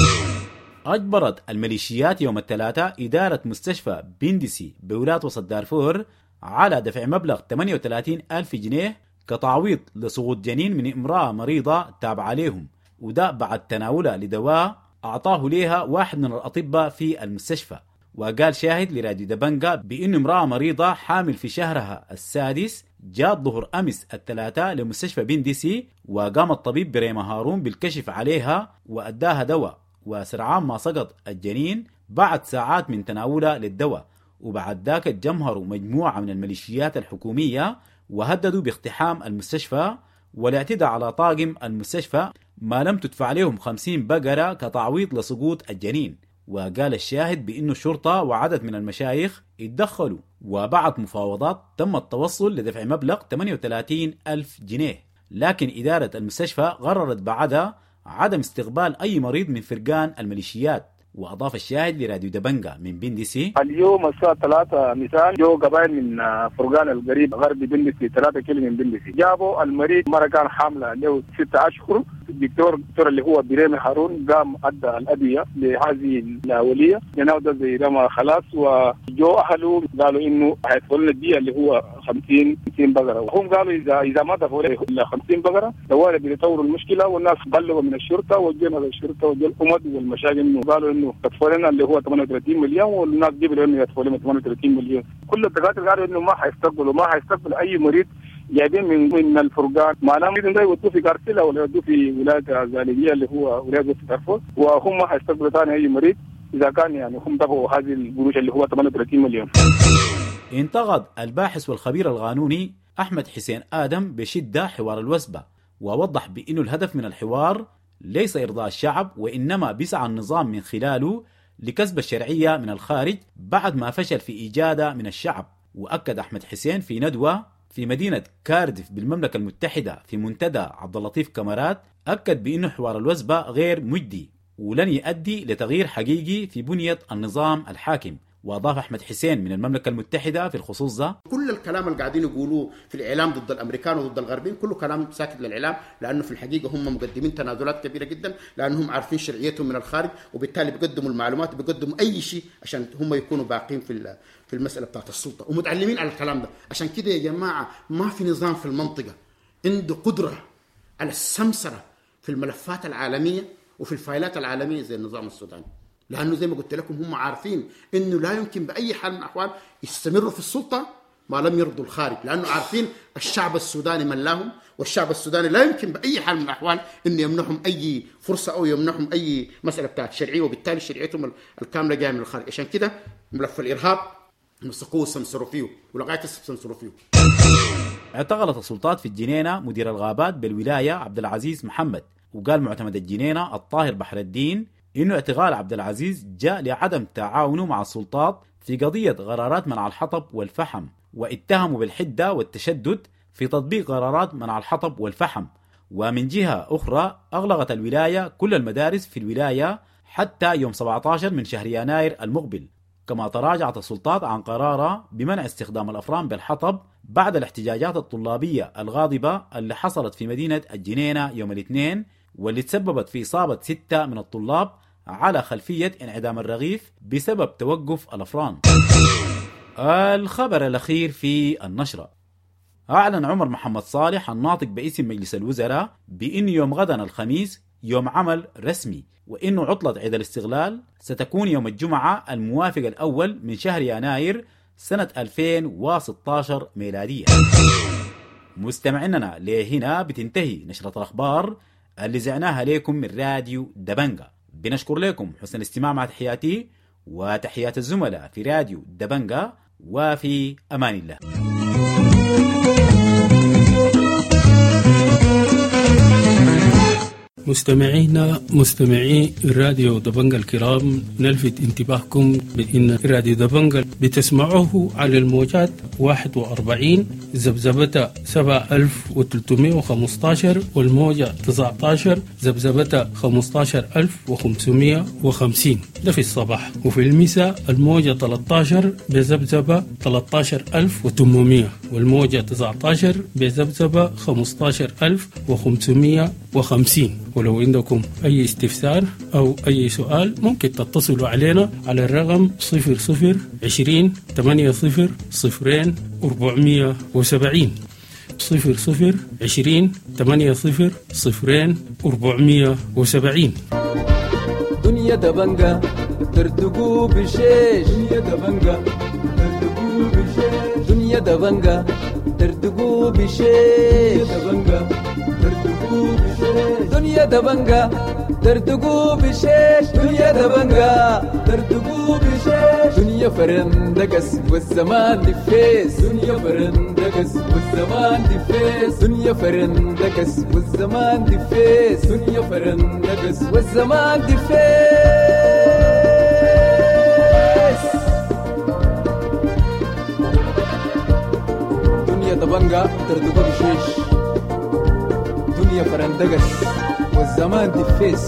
أجبرت الميليشيات يوم الثلاثاء إدارة مستشفى بندسي بولاية وسط دارفور على دفع مبلغ ثمانية وثلاثين ألف جنيه كتعويض لسقوط جنين من امرأة مريضة تابعة لهم، وده بعد تناولها لدواء أعطاه ليها واحد من الأطباء في المستشفى. وقال شاهد لراديو دبنجة بأن امرأة مريضة حامل في شهرها السادس جاءت ظهر أمس الثلاثاء لمستشفى بندسي، وقام الطبيب بريما هارون بالكشف عليها وأداها دواء، وسرعان ما سقط الجنين بعد ساعات من تناولها للدواء. وبعد ذاك جمهروا مجموعة من الميليشيات الحكومية وهددوا باقتحام المستشفى والاعتداء على طاقم المستشفى ما لم تدفع لهم خمسين بقرة كتعويض لسقوط الجنين. وقال الشاهد بأن الشرطة وعدد من المشايخ اتدخلوا، وبعد مفاوضات تم التوصل لدفع مبلغ ثمانية وثلاثين ألف جنيه، لكن إدارة المستشفى قررت بعدها عدم استقبال أي مريض من فرقان الميليشيات. وأضاف الشاهد لراديو دبنجة من بندسي: اليوم الساعة ثلاثة مساء جو قبائل من فرقان القريب غربي بندسي ثلاثة كيلو من بندسي، جابوا المريض مرة كان حاملة له ستة أشهر، الدكتور الدكتور اللي هو بريمي هارون قام ادى الادويه لهذه الاوليه جناو ده زي ده ما خلاص، وجو اهله قالوا انه هيدفعوا لنا الديه اللي هو خمسين بقره، وهم قالوا اذا اذا ما دفعوا له خمسين بقره دوالي بيطوروا المشكله، والناس بلغوا من الشرطه وجينا للشرطه وجا الامد والمشاكل انه قالوا انه يدفعوا لنا اللي هو ثمانية وثلاثين مليون، والناس قبلوا انه يدفعوا لنا ثمانية وثلاثين مليون. كل الدكاتره قالوا انه ما هيستقبلوا ما هيستقبلوا اي مريض جايبين من من الفرقان، معناهم اذا يودوه في كارسيلا ولا يودوه في ولايه زاليجيه اللي هو ولايه وسط دارفور، وهم ما هيستقبلوا ثاني اي مريض اذا كان يعني هم دفعوا هذه القروش اللي هو ثمانية وثلاثين مليون. انتقد الباحث والخبير القانوني أحمد حسين آدم بشدة حوار الوثبة، ووضح بأنه الهدف من الحوار ليس إرضاء الشعب، وإنما بيسعى النظام من خلاله لكسب الشرعية من الخارج بعد ما فشل في إيجادها من الشعب. وأكد أحمد حسين في ندوة في مدينة كارديف بالمملكة المتحدة في منتدى عبد اللطيف كمرات، أكد بأنه حوار الوثبة غير مجدي ولن يؤدي لتغيير حقيقي في بنية النظام الحاكم. وأضاف أحمد حسين من المملكة المتحدة في الخصوص ده: كل الكلام اللي قاعدين يقولوه في الإعلام ضد الأمريكان وضد الغربيين كله كلام ساكت للإعلام، لأنه في الحقيقة هم مقدمين تنازلات كبيرة جدا، لأنهم عارفين شرعيتهم من الخارج، وبالتالي بيقدموا المعلومات بيقدموا أي شيء عشان هم يكونوا باقين في في المسألة بتاعت السلطة، ومتعلمين على الكلام ده. عشان كده يا جماعة ما في نظام في المنطقة عنده قدرة على السمسرة في الملفات العالمية وفي الفايلات العالمية زي النظام السوداني، لأنه زي ما قلت لكم هم عارفين إنه لا يمكن بأي حال من الأحوال يستمروا في السلطة ما لم يرضوا الخارج، لأنه عارفين الشعب السوداني ملاهم، والشعب السوداني لا يمكن بأي حال من الأحوال إنه يمنحهم أي فرصة أو يمنحهم أي مسألة بتاعت شرعية، وبالتالي شرعيتهم الكاملة جاية من الخارج. عشان كده ملف الإرهاب مسكوه وسمسروا فيه ولغاية سمسروا فيه. اعتقلت السلطات في الجنينة مدير الغابات بالولاية عبد العزيز محمد، وقال معتمد الجنينة الطاهر بحر الدين إنه اعتقال عبد العزيز جاء لعدم تعاونه مع السلطات في قضية قرارات منع الحطب والفحم، واتهموا بالحدة والتشدد في تطبيق قرارات منع الحطب والفحم. ومن جهة أخرى أغلقت الولاية كل المدارس في الولاية حتى يوم سبعة عشر من شهر يناير المقبل. كما تراجعت السلطات عن قرارها بمنع استخدام الأفران بالحطب بعد الاحتجاجات الطلابية الغاضبة اللي حصلت في مدينة الجنينة يوم الاثنين، واللي تسببت في إصابة ستة من الطلاب على خلفية انعدام الرغيف بسبب توقف الأفران. الخبر الأخير في النشرة: أعلن عمر محمد صالح الناطق باسم مجلس الوزراء بأن يوم غدا الخميس يوم عمل رسمي، وإنه عطلة عيد الاستغلال ستكون يوم الجمعة الموافق الأول من شهر يناير سنة ألفين وستة عشر ميلادية. مستمعيننا لهنا بتنتهي نشرة الأخبار اللي زعناها لكم من راديو دبنجا. بنشكر لكم حسن الاستماع مع تحياتي وتحيات الزملاء في راديو دبنجا، وفي أمان الله. مستمعينا مستمعي الراديو دبنجا الكرام، نلفت انتباهكم بأن راديو دبنجا بتسمعوه على الموجات واحد وأربعين زبزبة سبعة آلاف وثلاثمائة وخمسة عشر، والموجة تسعة عشر زبزبة خمسة عشر ألف وخمسمائة وخمسين ده في الصباح، وفي المساء الموجة ثلاثة عشر بزبزبة ثلاثة عشر ألف وثمانمائة، والموجة تسعة عشر بزبزبة خمسة عشر ألف وخمسمائة وخمسين. ولو عندكم أي استفسار أو أي سؤال ممكن تتصلوا علينا على الرقم صفر صفر عشرين ثمانية صفر صفرين أربعمائة وسبعين صفر صفر عشرين ثمانية صفر صفرين أربعمائة وسبعين. دنيا دبنجا ترتقو بشيش، دنيا دبنجا ترتقو بشيش، دنيا دبنجا ترتقو بشيش، دبنجا ترتقو بشيش، دنيا دبنجا ترتقو بشيش، دنيا دبنجا ترتقو بشيش، دنيا فرندقس والزمان دفيس، دنيا فرندقس والزمان دفيس، دنيا فرندقس والزمان دفيس، دنيا فرندقس والزمان دفيس. دنيا دبنجا ترتقو بشيش، دنيا فرندقس والزمان دفيس.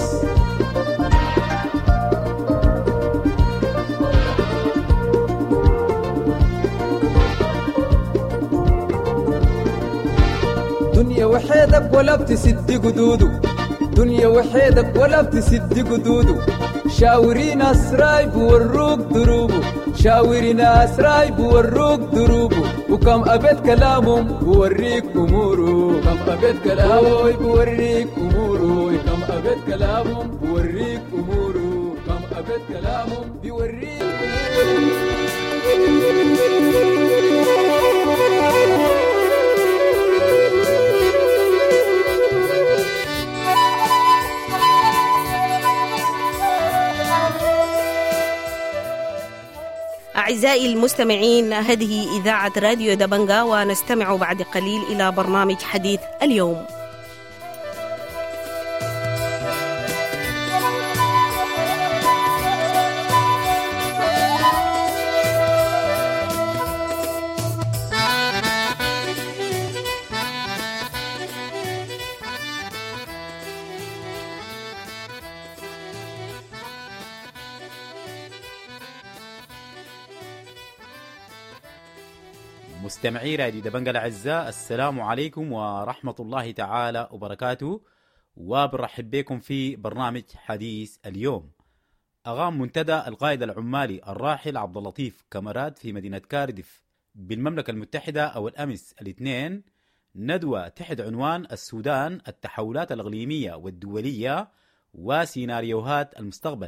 دنيا وحيدك ولا بتسد قدوده، دنيا وحيدك ولا بتسد قدوده شاوري ناس راي بوروك دروبه شاوري ناس راي بوروك دروبه وكم أبد كلامهم بوريك أموره كم أبد كلامهم بوريك أموره كم أبد كلامهم بوريك أموره كم أبد كلامهم بوريك أموره. أعزائي المستمعين، هذه إذاعة راديو دبنجا، ونستمع بعد قليل إلى برنامج حديث اليوم. مستمعي راديو دبنجا الأعزاء، السلام عليكم ورحمة الله تعالى وبركاته، وبرحب بكم في برنامج حديث اليوم. أقام منتدى القائد العمالي الراحل عبد اللطيف كامرات في مدينة كارديف بالمملكة المتحدة أو الأمس الاثنين ندوة تحت عنوان السودان، التحولات الإقليمية والدولية وسيناريوهات المستقبل.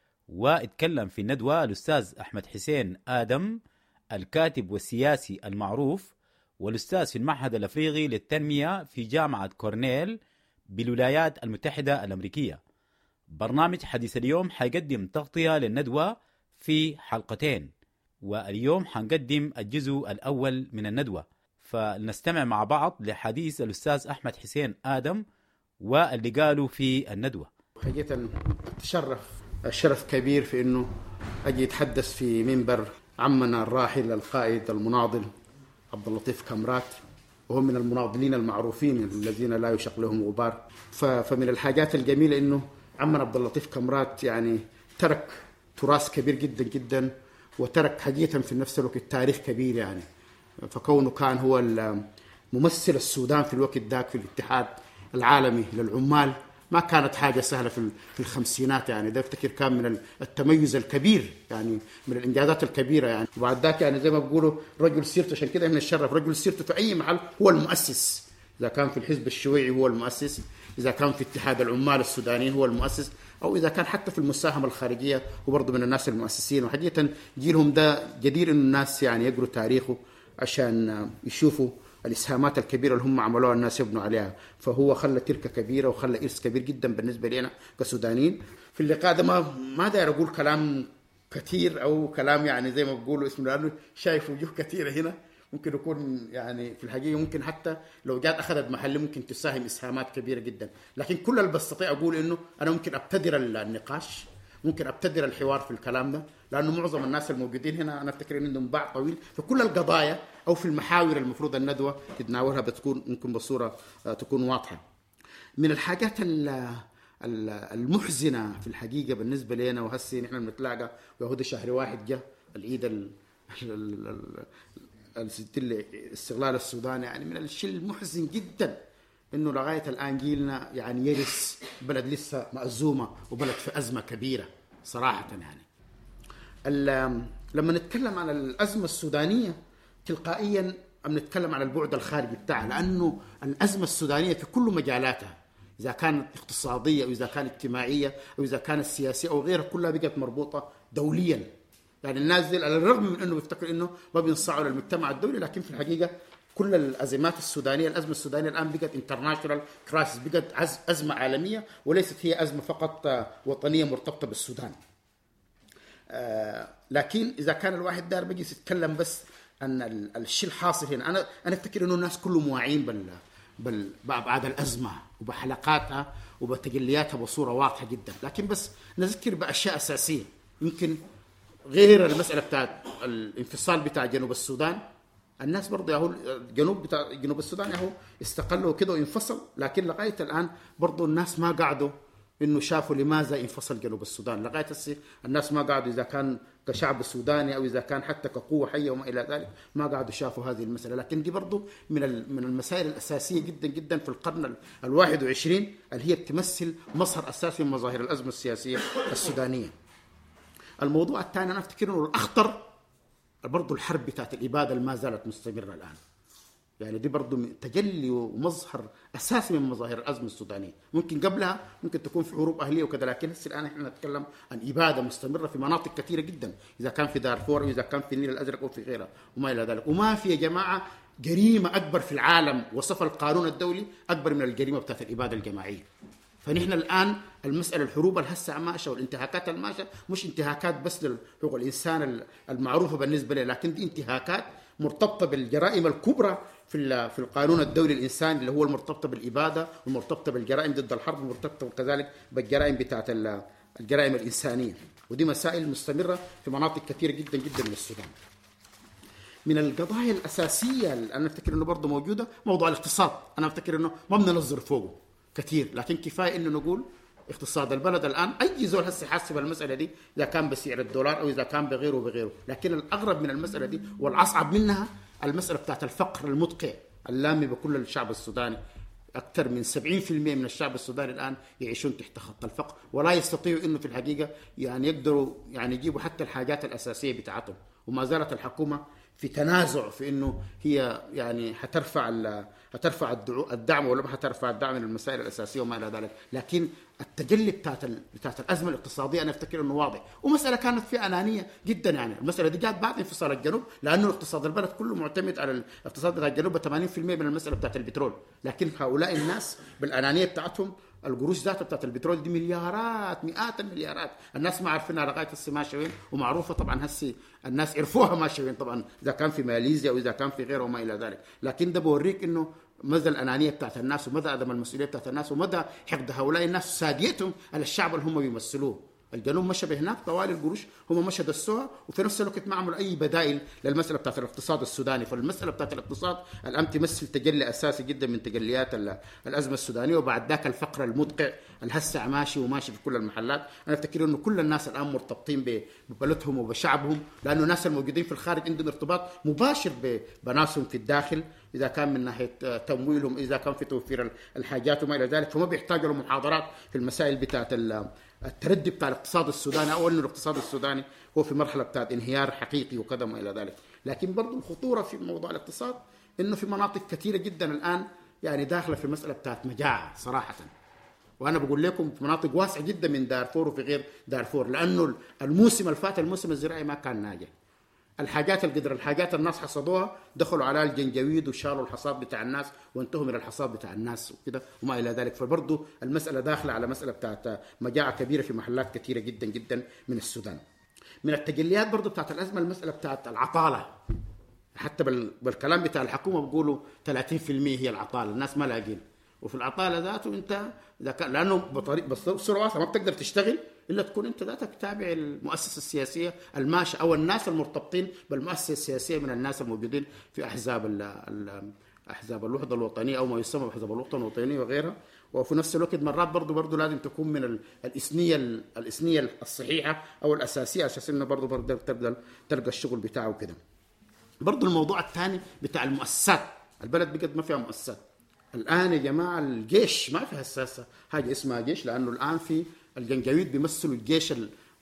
واتكلم في الندوة الأستاذ أحمد حسين آدم، الكاتب والسياسي المعروف والأستاذ في المعهد الأفريقي للتنمية في جامعة كورنيل بالولايات المتحدة الأمريكية. برنامج حديث اليوم حيقدم تغطية للندوة في حلقتين، واليوم حنقدم الجزء الأول من الندوة، فلنستمع مع بعض لحديث الأستاذ أحمد حسين آدم واللي قالوا في الندوة. حقيقة تشرف الشرف كبير في أنه أجي أتحدث في منبر عمنا الراحل القائد المناضل عبد اللطيف كامرات، وهو من المناضلين المعروفين الذين لا يشق لهم غبار. فمن الحاجات الجميلة إنه عمنا عبد اللطيف كامرات يعني ترك تراث كبير جدا جدا، وترك حقيقة في نفس الوقت تاريخ كبير يعني. فكونه كان هو ممثل السودان في الوقت ذاك في الاتحاد العالمي للعمال، ما كانت حاجة سهلة في في الخمسينات يعني. ده افتكر كان من التميز الكبير يعني، من الإنجازات الكبيرة يعني. وبعد ذاك يعني زي ما بيقولوا رجل سيرته، عشان كده من الشرف رجل سيرته في أي محل هو المؤسس. إذا كان في الحزب الشيوعي هو المؤسس، إذا كان في اتحاد العمال السودانيين هو المؤسس، أو إذا كان حتى في المساهمة الخارجية هو برضه من الناس المؤسسين. وحقيقة جيلهم ده جدير إنه الناس يعني يقروا تاريخه عشان يشوفوا الإسهامات الكبيرة اللي هم عملوها الناس يبنوا عليها. فهو خلى تركة كبيرة وخلى إرث كبير جدا بالنسبة لنا كسودانيين. في اللقاء ده ما ما داير أقول كلام كثير أو كلام يعني زي ما بقولوا اسمه، لأنه شايف وجوه كثيرة هنا ممكن يكون يعني في الحقيقة ممكن حتى لو جات أخذت محل ممكن تساهم إسهامات كبيرة جدا. لكن كل اللي بستطيع أقول إنه أنا ممكن أبتدر النقاش، ممكن أبتدر الحوار في الكلام ده، لأنه معظم الناس الموجودين هنا أنا أفتكر إن عندهم باع طويل في كل القضايا أو في المحاور المفروض الندوة تتناولها بتكون ممكن بصورة تكون واضحة. من الحاجات المحزنة في الحقيقة بالنسبة لنا، وهسي نحن بنتلاقى ويهودي شهر واحد جاء العيد الاستقلال السوداني، يعني من الشيء المحزن جدا إنه لغاية الآن جيلنا يعني يرث بلد لسه مأزومة وبلد في أزمة كبيرة صراحة يعني. لما نتكلم عن الأزمة السودانية تلقائيا بنتكلم عن البعد الخارجي بتاعها، لأنه الأزمة السودانية في كل مجالاتها، إذا كانت اقتصادية أو إذا كانت اجتماعية أو إذا كانت سياسية أو غيرها، كلها بقت مربوطة دوليا. يعني الناس دي على الرغم من أنه بيفتكر أنه ما بينصعوا للمجتمع الدولي، لكن في الحقيقة كل الأزمات السودانية، الأزمة السودانية الآن بقت انترناشونال كرايسيس، بقت أزمة عالمية وليست هي أزمة فقط وطنية مرتبطة بالسودان. آه لكن إذا كان الواحد دار بيجي يتكلم بس عن الشيء الحاصل هنا، أنا أنا أفتكر إنه الناس كلهم واعيين بال بال بأبعاد الأزمة وبحلقاتها وبتجلياتها بصورة واضحة جدا. لكن بس نذكر بأشياء أساسية، يمكن غير المسألة بتاعت الانفصال بتاع جنوب السودان. الناس برضه ياهو جنوب بتاع جنوب السودان ياهو استقلوا كده وانفصل، لكن لغاية الآن برضه الناس ما قعدوا إنه شافوا لماذا انفصل جنوب السودان. لغاية السي الناس ما قعدوا إذا كان كشعب سوداني أو إذا كان حتى كقوة حية وما إلى ذلك، ما قاعدوا شافوا هذه المسألة. لكن دي برضو من من المسائل الأساسية جدا جدا في القرن الواحد وعشرين، اللي هي بتمثل مظهر أساسي من مظاهر الأزمة السياسية السودانية. الموضوع الثاني أنا أفتكر أنه الأخطر برضو الحرب بتاعت الإبادة اللي ما زالت مستمرة الآن. يعني دي برضو تجلي ومظهر أساسي من مظاهر الأزمة السودانية. ممكن قبلها ممكن تكون في حروب أهلية وكذا، لكن هسه الآن إحنا نتكلم عن إبادة مستمرة في مناطق كثيرة جدا، إذا كان في دارفور أو إذا كان في النيل الأزرق أو في غيرها وما إلى ذلك. وما في يا جماعة جريمة أكبر في العالم وصف القانون الدولي أكبر من الجريمة بتاعت الإبادة الجماعية. فنحن الآن المسألة الحروب الهسة ماشية والانتهاكات الماشية مش انتهاكات بس لحقوق الإنسان المعروفة بالنسبة له، لكن دي انتهاكات مرتبطة بالجرائم الكبرى في في القانون الدولي الإنساني، اللي هو المرتبطة بالإبادة والمرتبطة بالجرائم ضد الحرب والمرتبطة كذلك بالجرائم بتاعت الجرائم الإنسانية. ودي مسائل مستمرة في مناطق كثيرة جدا جدا من السودان. من القضايا الأساسية اللي أنا أفتكر إنه برضه موجودة موضوع الاقتصاد. أنا أفتكر إنه ما بننظر فوقه كثير، لكن كفاية إنه نقول اقتصاد البلد الآن أي زول هسه حاسب المسألة دي إذا كان بسعر الدولار أو إذا كان بغيره وبغيره. لكن الأغرب من المسألة دي والأصعب منها المسألة بتاعت الفقر المدقع اللامي بكل الشعب السوداني. أكثر من سبعين بالمئة من الشعب السوداني الآن يعيشون تحت خط الفقر، ولا يستطيعوا إنه في الحقيقة يعني يقدروا يعني يجيبوا حتى الحاجات الأساسية بتاعتهم. وما زالت الحكومة في تنازع في إنه هي يعني هترفع هترفع الدعم ولا ما هترفع الدعم من المسائل الأساسية وما إلى ذلك. لكن التجلي بتاعت بتاعت الأزمة الاقتصادية أنا أفتكر إنه واضح، ومسألة كانت فيها أنانية جدا. يعني المسألة دي جات بعد انفصال الجنوب، لأنه اقتصاد البلد كله معتمد على الاقتصاد بتاع الجنوب ثمانين بالمئة من المسألة بتاعت البترول. لكن هؤلاء الناس بالأنانية بتاعتهم القروش ذاتها بتاعت البترول دي مليارات مئات المليارات، الناس ما عارفينها لغايه هسه ماشيه وين، ومعروفه طبعا هسه الناس عرفوها ماشيه وين طبعا اذا كان في ماليزيا او اذا كان في غيره وما الى ذلك. لكن ده بوريك انه مدى الانانيه بتاعت الناس ومدى عدم المسؤوليه بتاعت الناس ومدى حقد هؤلاء الناس وساديتهم على الشعب اللي هم بيمثلوه. الجنوب مشى بهناك طوال القروش هم مشى دسوها، وفي نفس الوقت ما عملوا اي بدائل للمساله بتاعت الاقتصاد السوداني. فالمساله بتاعت الاقتصاد الان تمثل تجلي اساسي جدا من تجليات الازمه السودانيه. وبعد ذاك الفقر المدقع الهسع ماشي وماشي في كل المحلات. انا افتكر انه كل الناس الان مرتبطين ببلدهم وبشعبهم، لانه الناس الموجودين في الخارج عندهم ارتباط مباشر بناسهم في الداخل، اذا كان من ناحيه تمويلهم اذا كان في توفير الحاجات وما الى ذلك. فما بيحتاجوا لمحاضرات في المسائل بتاعت التردي بتاع الاقتصاد السوداني، او انه الاقتصاد السوداني هو في مرحله بتاعت انهيار حقيقي وكذا وما الى ذلك. لكن برضو الخطوره في موضوع الاقتصاد انه في مناطق كثيره جدا الان يعني داخله في مساله بتاعت مجاعه صراحه. وانا بقول لكم في مناطق واسعه جدا من دارفور وفي غير دارفور، لانه الموسم الفات الموسم الزراعي ما كان ناجح. الحاجات القدر الحاجات الناس حصدوها دخلوا على الجنجويد وشالوا الحصاد بتاع الناس وانتهوا من الحصاد بتاع الناس وكده وما الى ذلك. فبرضه المساله داخله على مساله بتاعت مجاعه كبيره في محلات كثيره جدا جدا من السودان. من التجليات برضه بتاعت الازمه المساله بتاعت العطاله. حتى بالكلام بتاع الحكومه بيقولوا ثلاثين بالمئة هي العطاله، الناس ما لاقين. وفي العطاله ذاته انت لانه بطريقه بصوره واسعه ما بتقدر تشتغل الا تكون انت ذاتك تابع المؤسسه السياسيه الماشيه او الناس المرتبطين بالمؤسسه السياسيه من الناس الموجودين في احزاب ال احزاب الوحده الوطنيه او ما يسمى باحزاب الوطن الوطنيه وغيرها. وفي نفس الوقت مرات برضه برضه لازم تكون من الاثنيه الاثنيه الصحيحه او الاساسيه اساس انه برضه برضه تبدا تلقى الشغل بتاعه كده. برضه الموضوع الثاني بتاع المؤسسات، البلد بقت ما فيها مؤسسات الان يا جماعه. الجيش ما في حساسه حاجه اسمها جيش، لانه الان في الجنجويد بيمثلوا الجيش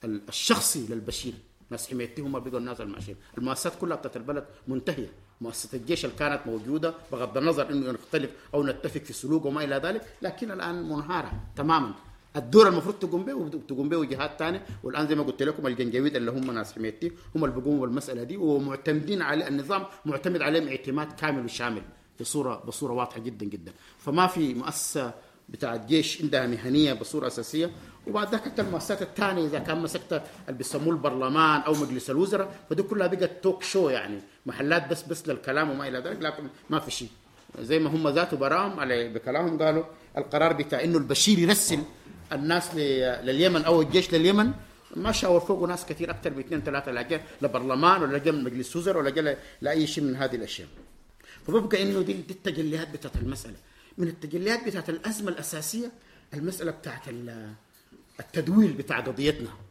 الشخصي للبشير، ناس حمايتي هم بقوا الناس الماشيين. المؤسسات كلها بتاعت البلد منتهيه. مؤسسه الجيش اللي كانت موجوده بغض النظر انه نختلف او نتفق في سلوك وما الى ذلك، لكن الان منهاره تماما. الدور المفروض تقوم به وتقوم به جهات ثانيه. والان زي ما قلت لكم الجنجويد اللي هم ناس حمايتي هم اللي بيقوموا بالمساله دي، ومعتمدين على النظام معتمد عليهم اعتماد كامل وشامل بصوره بصوره واضحه جدا جدا. فما في مؤسسه بتاع الجيش عندها مهنيه بصوره اساسيه. وبعد ذاك حتى المؤسسات الثانيه اذا كان مسكت اللي بيسموه البرلمان او مجلس الوزراء فدي كلها بقت توك شو، يعني محلات بس بس للكلام وما الى ذلك، لكن ما في شيء. زي ما هم ذاتوا براهم على بكلامهم قالوا القرار بتاع انه البشير يرسل الناس لليمن او الجيش لليمن ما شاور فوقه ناس كثير اكثر باثنين ثلاثه، لا لبرلمان ولا جا مجلس وزراء ولا جا لاي شيء من هذه الاشياء. فببقى انه دي, دي التجليات بتاعت المساله. من التجليات بتاعت الازمه الاساسيه المساله بتاعت التدويل بتاع قضيتنا.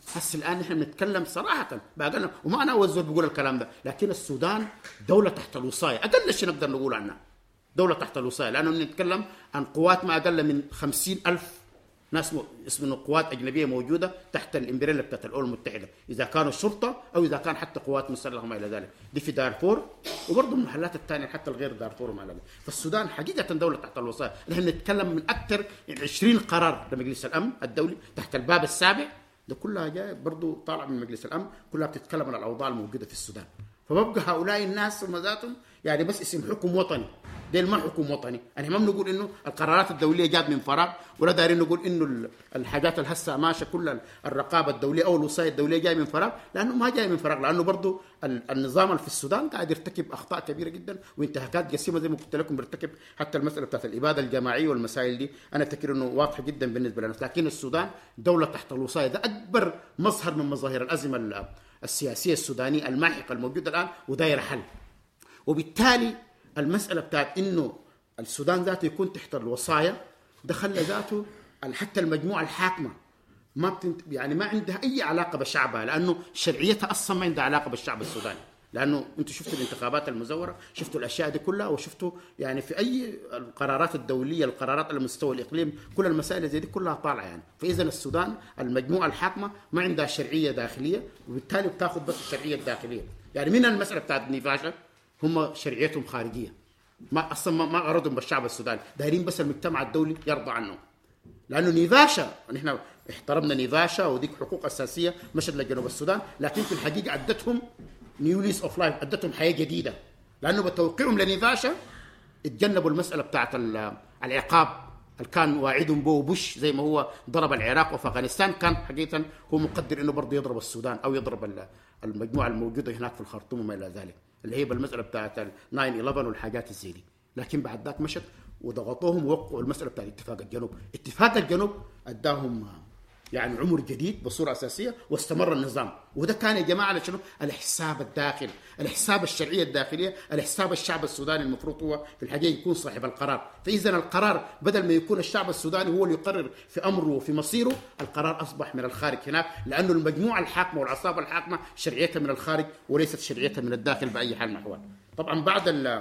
هسه الان نحن بنتكلم صراحه بقى، وما انا اول زول بقول الكلام ده، لكن السودان دوله تحت الوصايه، اقل شيء نقدر نقول عنها دوله تحت الوصايه، لانه بنتكلم عن قوات ما اقل من خمسين ألف ناس اسمه قوات اجنبيه موجوده تحت الامبريلا بتاعت الامم المتحده، اذا كانوا شرطه او اذا كان حتى قوات مسلحه وما الى ذلك، دي في دارفور وبرضه المحلات الثانيه حتى الغير دارفور وما الى ذلك. فالسودان حقيقه دوله تحت الوصايه، نحن نتكلم من اكثر من عشرين قرار لمجلس الامن الدولي تحت الباب السابع، ده كلها جاي برضه طالع من مجلس الامن، كلها بتتكلم عن الاوضاع الموجوده في السودان. فببقى هؤلاء الناس هم ذاتهم يعني بس اسم حكم وطني، ديل ما حكم وطني، يعني ما بنقول انه القرارات الدوليه جات من فراغ، ولا دايرين نقول انه الحاجات الهسه ماشيه كل الرقابه الدوليه او الوصايه الدوليه جاي من فراغ، لانه ما جاي من فراغ، لانه برضه النظام اللي في السودان قاعد يرتكب اخطاء كبيره جدا وانتهاكات جسيمه زي ما قلت لكم، بيرتكب حتى المساله بتاعت الاباده الجماعيه والمسائل دي، انا افتكر انه واضحه جدا بالنسبه لنا. لكن السودان دوله تحت الوصايه، ده اكبر مظهر من مظاهر الازمه السياسيه السودانيه الماحقه الموجوده الان ودايره حل. وبالتالي المساله بتاعت انه السودان ذاته يكون تحت الوصايا ده خلى ذاته حتى المجموعه الحاكمه ما بتنت... يعني ما عندها اي علاقه بشعبها، لانه شرعيتها اصلا ما عندها علاقه بالشعب السوداني، لانه انتم شفتوا الانتخابات المزوره، شفتوا الاشياء دي كلها، وشفتوا يعني في اي القرارات الدوليه، القرارات على مستوى الاقليم، كل المسائل زي دي كلها طالعه يعني. فاذا السودان المجموعه الحاكمه ما عندها شرعيه داخليه، وبالتالي بتاخذ بس الشرعيه الداخليه. يعني من المساله بتاعت نيفاشا هم شرعيتهم خارجيه، ما اصلا ما غرضهم بالشعب السوداني، دايرين بس المجتمع الدولي يرضى عنه. لانه نيفاشا نحن احترمنا نيفاشا وديك حقوق اساسيه مشت لجنوب السودان، لكن في الحقيقه ادتهم نيو ليس اوف لايف، ادتهم حياه جديده، لانه بتوقيعهم لنيفاشا اتجنبوا المساله بتاعت العقاب اللي كان واعدهم به بوش، زي ما هو ضرب العراق وافغانستان، كان حقيقه هو مقدر انه برضه يضرب السودان او يضرب المجموعه الموجوده هناك في الخرطوم وما الى ذلك، اللي هي بالمساله بتاعت تسعة إحدى عشر والحاجات الزي دي. لكن بعد ذاك مشت وضغطوهم ووقعوا المساله بتاعت اتفاق الجنوب. اتفاق الجنوب اداهم يعني عمر جديد بصوره اساسيه، واستمر النظام. وده كان يا جماعه على شنو؟ الحساب الداخلي، الحساب الشرعيه الداخليه، الحساب الشعب السوداني المفروض هو في الحقيقه يكون صاحب القرار. فاذا القرار بدل ما يكون الشعب السوداني هو اللي يقرر في امره وفي مصيره، القرار اصبح من الخارج هناك، لانه المجموعه الحاكمه والعصابه الحاكمه شرعيتها من الخارج وليست شرعيتها من الداخل باي حال من الاحوال. طبعا بعد ال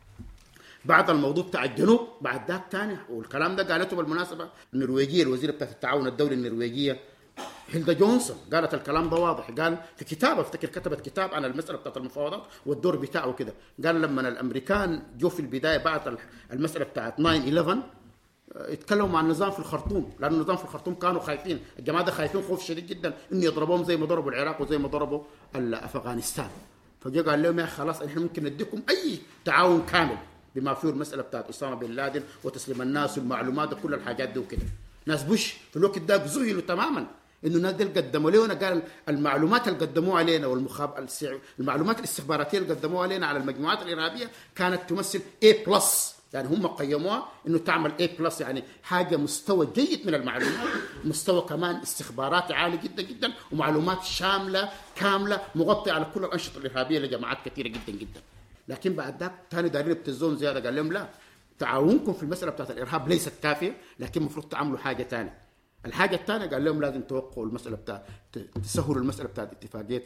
بعد الموضوع بتاع الجنوب بعد ذاك ثاني، والكلام ده قالته بالمناسبه النرويجيه، الوزيره بتاعت التعاون الدولي النرويجيه هيلدا جونسون، قالت الكلام ده واضح، قال في كتاب افتكر كتبت كتاب عن المساله بتاعت المفاوضات والدور بتاعه كده، قال لما الامريكان جو في البدايه بعد المساله بتاعت تسعة إحدى عشر اتكلموا مع النظام في الخرطوم، لان النظام في الخرطوم كانوا خايفين، الجماعه ده خايفين خوف شديد جدا انه يضربوهم زي ما ضربوا العراق وزي ما ضربوا افغانستان. فجاء قال لهم يا خلاص احنا ممكن نديكم اي تعاون كامل بما فيه المساله بتاعت اسامه بن لادن وتسليم الناس والمعلومات وكل الحاجات دي وكده. ناس بوش في الوقت ده ذهلوا تماما انه الناس دي قدموا لنا، قال المعلومات اللي قدموها علينا والمخاب المعلومات الاستخباراتيه اللي قدموها علينا على المجموعات الارهابيه كانت تمثل A بلس، يعني هم قيموها انه تعمل A بلس، يعني حاجه مستوى جيد من المعلومات، مستوى كمان استخباراتي عالي جدا جدا، ومعلومات شامله كامله مغطيه على كل الانشطه الارهابيه لجماعات كثيره جدا جدا. لكن بعد ذاك ثاني دارين يبتزون زياده، قال لهم لا، تعاونكم في المساله بتاعت الارهاب ليست كافيه، لكن المفروض تعملوا حاجه ثانيه. الحاجه الثانيه قال لهم لازم توقعوا المساله بتاع تسهلوا المساله بتاعت اتفاقيه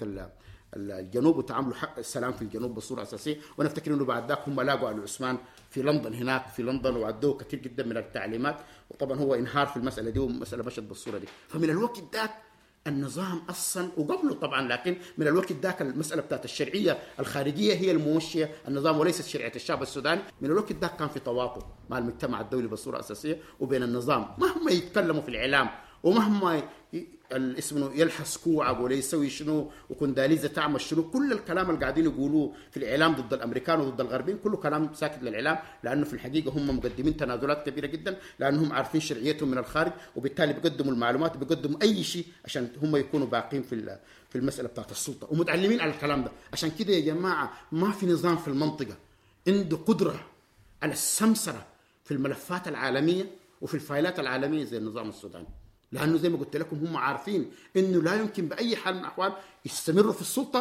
الجنوب وتعاملوا حق السلام في الجنوب بصوره اساسيه. وانا افتكر انه بعد ذاك هم لاقوا على عثمان في لندن، هناك في لندن، وعدوه كثير جدا من التعليمات، وطبعا هو انهار في المساله دي ومساله مشت بالصوره دي. فمن الوقت ذاك النظام اصلا وقبله طبعا، لكن من الوقت ذاك المساله بتاعت الشرعيه الخارجيه هي الموشيه النظام وليست شرعيه الشعب السوداني. من الوقت ذاك كان في تواطؤ مع المجتمع الدولي بصوره اساسيه وبين النظام، مهما يتكلموا في الاعلام ومهما اسمه يلحس كوعب ولا يسوي شنو وكنداليزا تعمل شنو، كل الكلام اللي قاعدين يقولوه في الاعلام ضد الامريكان وضد الغربيين كله كلام ساكت للاعلام، لانه في الحقيقه هم مقدمين تنازلات كبيره جدا، لانهم عارفين شرعيتهم من الخارج، وبالتالي بيقدموا المعلومات بيقدموا اي شيء عشان هم يكونوا باقين في في المساله بتاعت السلطه، ومتعلمين على الكلام ده. عشان كده يا جماعه ما في نظام في المنطقه عنده قدره على السمسره في الملفات العالميه وفي الفايلات العالميه زي النظام السوداني، لانه زي ما قلت لكم هم عارفين انه لا يمكن باي حال من الاحوال يستمروا في السلطه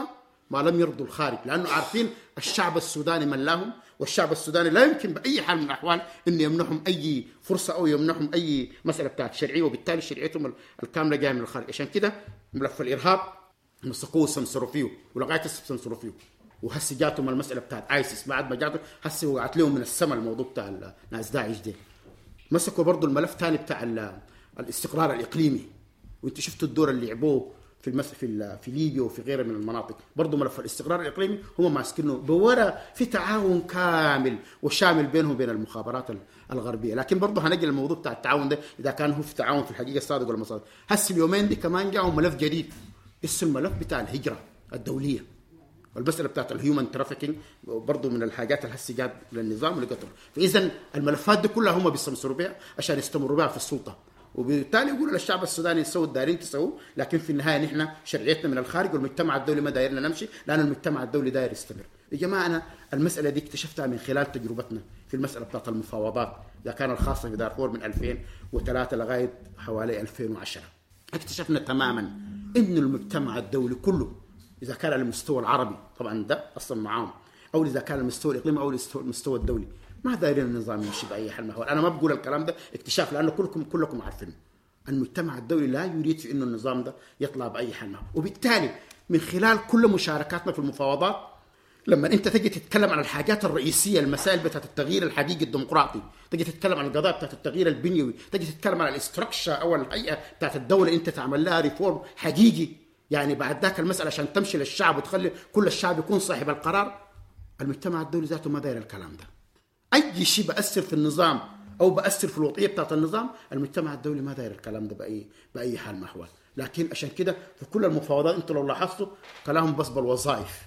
ما لم يرضوا الخارج، لأنه عارفين الشعب السوداني ملاهم، والشعب السوداني لا يمكن بأي حال من الأحوال أن يمنحهم أي فرصة أو يمنحهم أي مسألة بتاعت شرعية، وبالتالي شرعيتهم الكاملة جاية من الخارج. عشان كده ملف الإرهاب مسكوه وسمسروا فيه ولغاية سمسروا فيه، وهسي جاتهم المسألة بتاعت آيسيس بعد ما جاتهم هسي وقعت لهم من السماء الموضوع بتاع ناس داعش دي. مسكوا برضو الملف تاني بتاع الاستقرار الإقليمي، وانت شفتوا الدور اللي لعبوه في المس... في في ليبيا وفي غيرها من المناطق. برضو ملف الاستقرار الإقليمي هم ماسكينه بورا في تعاون كامل وشامل بينهم وبين المخابرات الغربية. لكن برضو هنجي الموضوع بتاع التعاون ده إذا كان هو في تعاون في الحقيقة صادق ولا مصادق. هسي اليومين دي كمان جاءوا ملف جديد اسمه الملف بتاع الهجرة الدولية، والمسألة بتاعت الهيومن ترافيكينج برضو من الحاجات اللي هسي جات للنظام والقطر. فإذا الملفات دي كلها هم بيستمسروا بها عشان يستمروا بها في السلطة، وبالتالي يقولوا للشعب السوداني يسووا الدارين تسووا، لكن في النهاية نحن شرعيتنا من الخارج والمجتمع الدولي ما دايرنا نمشي، لأن المجتمع الدولي داير يستمر. يا جماعة أنا المسألة دي اكتشفتها من خلال تجربتنا في المسألة بتاعت المفاوضات، إذا كان الخاصة في دارفور من ألفين وثلاثة لغاية حوالي ألفين وعشرة. اكتشفنا تماما إن المجتمع الدولي كله إذا كان على المستوى العربي طبعا ده أصلا معاهم، أو إذا كان على المستوى الإقليمي أو المستوى الدولي ما دايرين النظام يمشي بأي حال من الأحوال. أنا ما بقول الكلام ده اكتشاف، لأنه كلكم كلكم عارفين المجتمع الدولي لا يريد في إنه النظام ده يطلع بأي حال. وبالتالي من خلال كل مشاركاتنا في المفاوضات لما أنت تجي تتكلم عن الحاجات الرئيسية، المسائل بتاعت التغيير الحقيقي الديمقراطي، تجي تتكلم عن القضايا بتاعت التغيير البنيوي، تجي تتكلم عن الاستراكشر أو الهيئة بتاعت الدولة أنت تعمل لها ريفورم حقيقي، يعني بعد ذاك المسألة عشان تمشي للشعب وتخلي كل الشعب يكون صاحب القرار. المجتمع الدولي ذاته ما داير الكلام ده. أي شيء بأثر في النظام أو بأثر في الوضعية بتاعت النظام المجتمع الدولي ما داير الكلام ده بأي بأي حال من الأحوال. لكن عشان كده في كل المفاوضات أنتوا لو لاحظتوا كلامهم بس بالوظائف،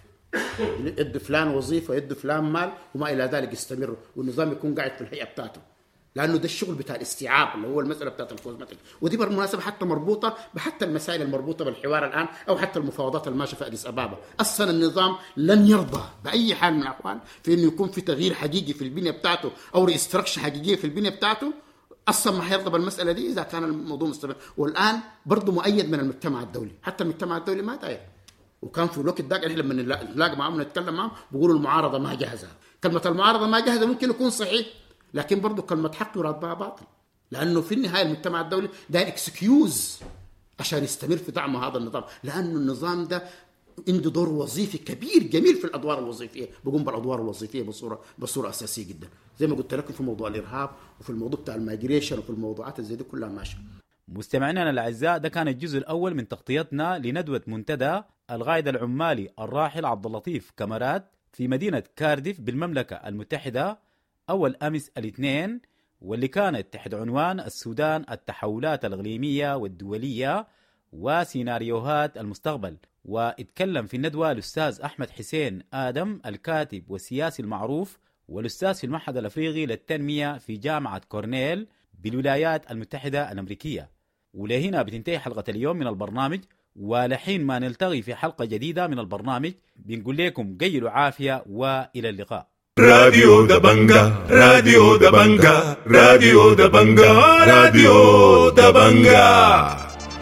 يد فلان وظيفة يد فلان مال وما إلى ذلك يستمروا، والنظام يكون قاعد في الهيئة بتاعته، لأنه ده الشغل بتاع الاستيعاب اللي هو المسألة بتاعت الكوزمتيك. ودي بالمناسبة حتى مربوطة بحتى المسائل المربوطة بالحوار الآن أو حتى المفاوضات الماشية في أديس أبابا. أصلا النظام لن يرضى بأي حال من الأحوال في إنه يكون في تغيير حقيقي في البنية بتاعته أو ريستركشن حقيقية في البنية بتاعته. أصلا ما هيرضى بالمسألة دي إذا كان الموضوع مستمر. والآن برضو مؤيد من المجتمع الدولي، حتى المجتمع الدولي ما داير. وكان في الوقت ده احنا لما نلاقي معهم نتكلم معهم بيقولوا المعارضة ما جاهزة. كلمة المعارضة ما جاهزة ممكن يكون صحيح، لكن برضو كلمة حق يراد بها باطل، لأنه في النهاية المجتمع الدولي داير اكسكيوز عشان يستمر في دعم هذا النظام، لأنه النظام ده عنده دور وظيفي كبير جميل في الأدوار الوظيفية، بقوم بالأدوار الوظيفية بصورة بصورة أساسية جدا، زي ما قلت لكم في موضوع الإرهاب وفي الموضوع بتاع المايجريشن وفي الموضوعات زي دي كلها ماشية. مستمعينا الأعزاء، ده كان الجزء الأول من تغطيتنا لندوة منتدى القائد العمالي الراحل عبد اللطيف كمرات في مدينة كارديف بالمملكة المتحدة أول أمس الاثنين، واللي كانت تحت عنوان السودان التحولات الإقليمية والدولية وسيناريوهات المستقبل. واتكلم في الندوة الأستاذ أحمد حسين آدم الكاتب والسياسي المعروف والأستاذ في المعهد الأفريقي للتنمية في جامعة كورنيل بالولايات المتحدة الأمريكية. ولهنا بتنتهي حلقة اليوم من البرنامج، ولحين ما نلتقي في حلقة جديدة من البرنامج بنقول لكم قيلوا عافية وإلى اللقاء. راديو دبنجا راديو دبنجا راديو دبنجا راديو دبنجا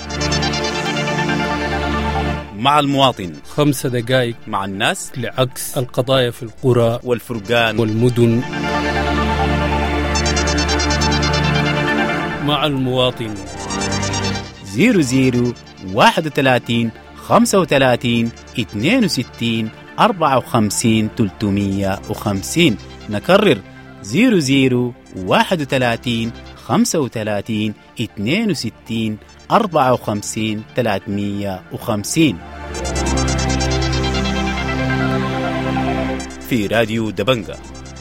مع المواطن خمس دقائق مع الناس لعكس القضايا في القرى والفرقان والمدن. مع المواطن زيرو زيرو واحد وثلاثين خمسة وثلاثين اثنين وستين أربعة وخمسين ثلاثمية وخمسين. نكرر زيرو زيرو واحد وثلاثين خمسة وثلاثين اثنين وستين أربعة وخمسين ثلاثمية وخمسين. في راديو دبنجا.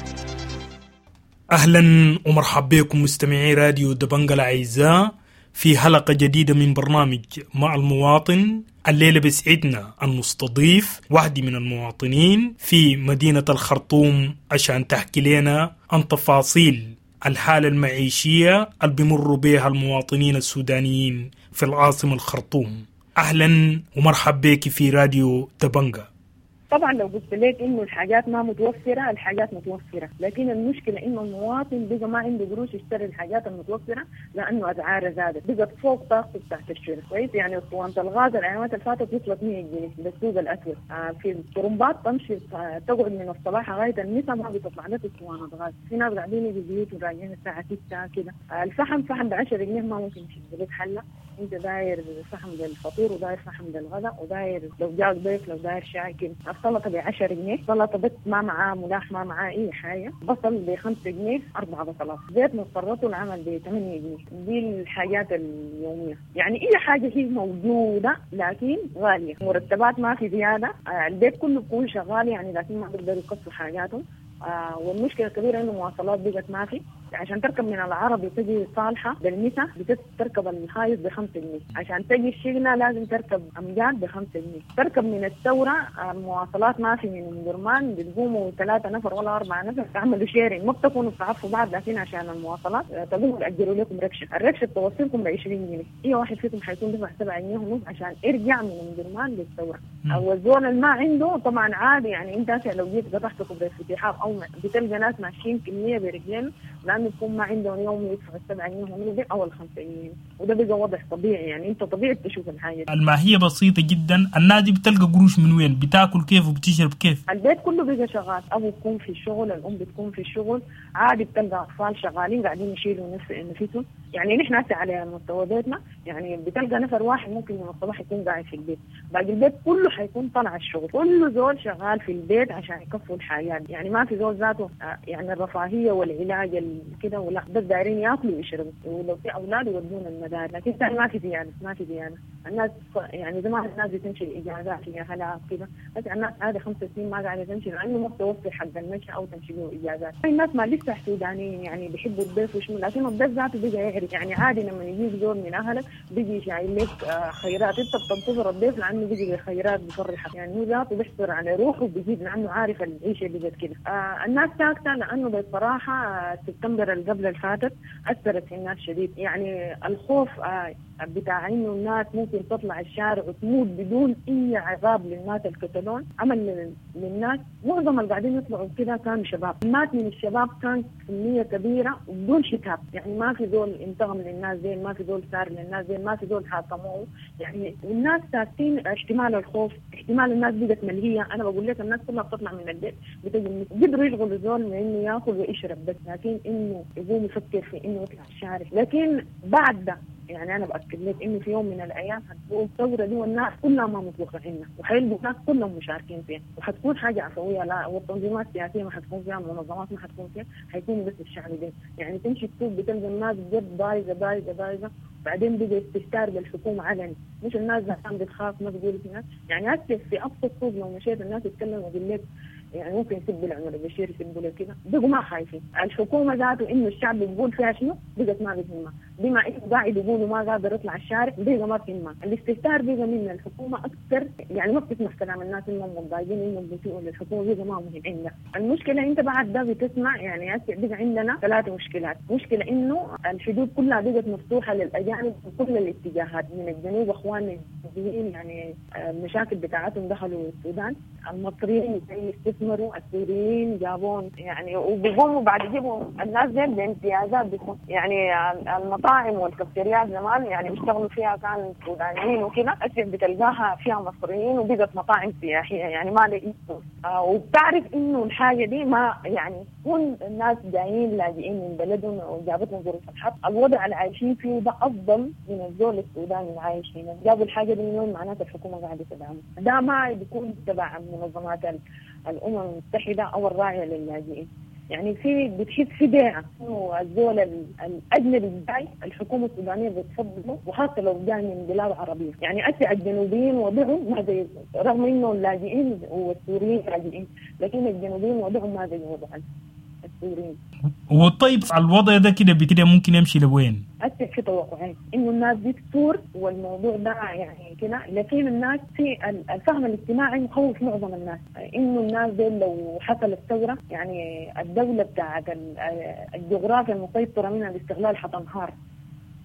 أهلا ومرحبا بكم مستمعي راديو دبنجا الأعزاء في حلقة جديدة من برنامج مع المواطن. الليلة بسعدنا أن نستضيف واحدة من المواطنين في مدينة الخرطوم عشان تحكي لنا عن تفاصيل الحالة المعيشية اللي بمروا بها المواطنين السودانيين في العاصمة الخرطوم. أهلا ومرحبا بك في راديو دبنجا. طبعا لو قلت لك انه الحاجات ما متوفره، الحاجات متوفره، لكن المشكله انه المواطن بقى ما عنده قروش يشتري الحاجات المتوفره لانه اسعارها زادت، بقت فوق طاقته بتاعت الشراء. كويس؟ يعني اسطوانه الغاز الايامات اللي فاتت وصلت مية جنيه بالسوق الاسود. آه في الطرمبات تمشي تقعد من الصباح لغايه المساء ما بتطلع لك اسطوانه غاز. في ناس قاعدين يجوا بيوت وراجعين الساعه ستة كده. آه الفحم فحم ب عشرة جنيه ما ممكن يشتري لك حله. انت داير فحم للفطور وداير فحم للغداء وداير لو جاك ضيف لو داير شاي كده. السلطه ب عشرة جنيه، سلطه بس ما معاه ملاح ما معاه اي حاجه، بصل ب خمسة جنيه اربع بصلات، زيت مضطرته العمل ب ثمانية جنيه. دي الحاجات اليوميه، يعني اي حاجه هي موجوده لكن غاليه. مرتبات ما في زياده، آه البيت كله بيكون شغال يعني لكن ما بيقدروا يقصوا حاجاتهم. آه والمشكله الكبيره انه مواصلات بقت ما في. عشان تركب من العربي تجي صالحه بالمسا بتركب الهايز بخمسة جنيه، عشان تجي الشغله لازم تركب امجاد بخمسة جنيه، تركب من الثوره المواصلات ما في من درمان بتقوموا ثلاثه نفر ولا اربعه نفر تعملوا شيرين، ما بتكونوا بتعرفوا بعض لكن عشان المواصلات تقوموا تاجروا لكم ركشه، الركشه بتوصلكم ب عشرين جنيه، اي واحد فيكم حيكون دفع سبعة جنيه ونص عشان يرجع من درمان للثوره. او الزول اللي ما عنده طبعا عادي، يعني انت لو جيت قطعت كوبري فتحاب او بتلقى ناس ماشيين كميه برجلين لانه يكون ما عندهم يوم يدفعوا السبعة جنيه ونص او الخمسة جنيه، وده بقى وضع طبيعي. يعني انت طبيعي تشوف الحاجه. الماهيه بسيطه جدا، الناس دي بتلقى قروش من وين؟ بتاكل كيف وبتشرب كيف؟ البيت كله بقى شغال، ابو بيكون في الشغل، الام بتكون في الشغل، عادي بتلقى اطفال شغالين قاعدين يشيلوا نفس نفسهم. يعني نحن هسه على مستوى بيتنا يعني بتلقى نفر واحد ممكن من الصباح يكون قاعد في البيت، باقي البيت كله حيكون طلع الشغل، كله زول شغال في البيت عشان يكفوا الحياه. يعني ما في زول ذاته يعني الرفاهيه والعلاج كده ولا، بس دايرين ياكلوا ويشربوا، ولو في اولاد يودون المدارس، لكن ما في ديانه ما في ديانه. الناس يعني زمان الناس بتمشي الاجازات يا هلا كده، بس الناس هذه خمس سنين ما قاعده تمشي لانه ما بتوفر حق المشي او تمشي له اجازات. الناس ما لسه سودانيين يعني بيحبوا الضيف وشمل، لكن الضيف ذاته بيجي يعرف. يعني عادي لما يجيك زول من اهلك بيجي شايل لك خيرات، انت بتنتظر الضيف لانه بيجي بخيرات بيفرحك، يعني هو ذاته بيحصر على روحه وبيجيب لانه عارف العيشه اللي بقت كده. آه الناس ساكته لانه بصراحه آه سبتمبر اللي قبل الفاتت اثرت في الناس شديد. يعني الخوف آه بتاع انه الناس ممكن تطلع الشارع وتموت بدون اي عقاب للناس القتلون عمل للناس. معظم اللي قاعدين يطلعوا كده كانوا شباب، مات من الشباب كان كميه كبيره وبدون شتاب، يعني ما في زول انتقم للناس زين، ما في زول سار للناس زين، ما في زول حاكموه. يعني الناس ساكتين احتمال الخوف، احتمال الناس بقت ملهيه. انا بقول لك الناس كلها بتطلع من البيت بتجي قدروا يشغلوا الزول من انه ياكل ويشرب بس، لكن انه يقوم يفكر في انه يطلع الشارع. لكن بعد ده يعني انا باكد لك انه في يوم من الايام هتكون الثوره دي والناس كلها ما متوقعينها، وحيلقوا الناس كلهم مشاركين فيها، وحتكون حاجه عفويه. لا والتنظيمات السياسيه ما حتكون فيها، المنظمات ما حتكون فيها، حيكون بس الشعب ده. يعني تمشي السوق بتلقى الناس جد بايظه بايظه بايظه، بعدين بدا استهتار بالحكومه علني، مش الناس زعلان بتخاف ما بتقول في ناس. يعني هسه في ابسط سوق لو مشيت الناس يتكلموا بالليل يعني ممكن يسبوا العمر بشير يسبوا له كده، بقوا ما خايفين. الحكومه ذاته انه الشعب بيقول فيها شنو بقت ما بتهمها، بما انه قاعد يقولوا ما قادر يطلع الشارع بقى ما بتهمها. الاستهتار بقى من الحكومه اكثر، يعني ما بتسمع كلام الناس انهم متضايقين انهم بيسيئوا للحكومه، بقى ما مهم عندها. المشكله انت بعد ده بتسمع يعني هسه بقى عندنا ثلاث مشكلات. مشكله انه الحدود كلها بقت مفتوحه للاجانب من كل الاتجاهات، من الجنوب اخواننا الجنوبيين يعني المشاكل بتاعتهم دخلوا السودان، المصريين يستثمروا، السوريين جابون يعني وبيقوموا بعد يجيبوا الناس دي بامتيازات بيكون. يعني المطاعم والكافتريات زمان يعني بيشتغلوا فيها كان سودانيين وكده، هسه بتلقاها فيها مصريين وبقت مطاعم سياحيه يعني ما لقيت. آه وبتعرف انه الحاجه دي ما يعني كون الناس جايين لاجئين من بلدهم وجابتهم ظروف الحرب، الوضع اللي عايشين فيه ده افضل من الزول السوداني اللي عايش هنا. جابوا الحاجه دي من وين؟ معناته الحكومه قاعده تدعمه. ده ما بيكون تبع منظمات الامم المتحده او الراعيه للاجئين. يعني في بتحس في بيعه انه الزول الاجنبي الجاي الحكومه السودانيه بتفضله، وخاصه لو جاي من بلاد عربيه. يعني اسي الجنوبيين وضعهم ما زي، رغم انه اللاجئين والسوريين لاجئين، لكن الجنوبيين وضعهم ما زي وضع السوريين. وطيب الوضع ده كده بكده ممكن يمشي لوين؟ أسف في توقعين إنه الناس دي تثور والموضوع ده يعني كده، لكن الناس في الفهم الاجتماعي مخوف معظم الناس إنه الناس دي لو حصلت ثورة يعني الدولة بتاعت الجغرافيا المسيطرة منها الاستغلال حتنهار،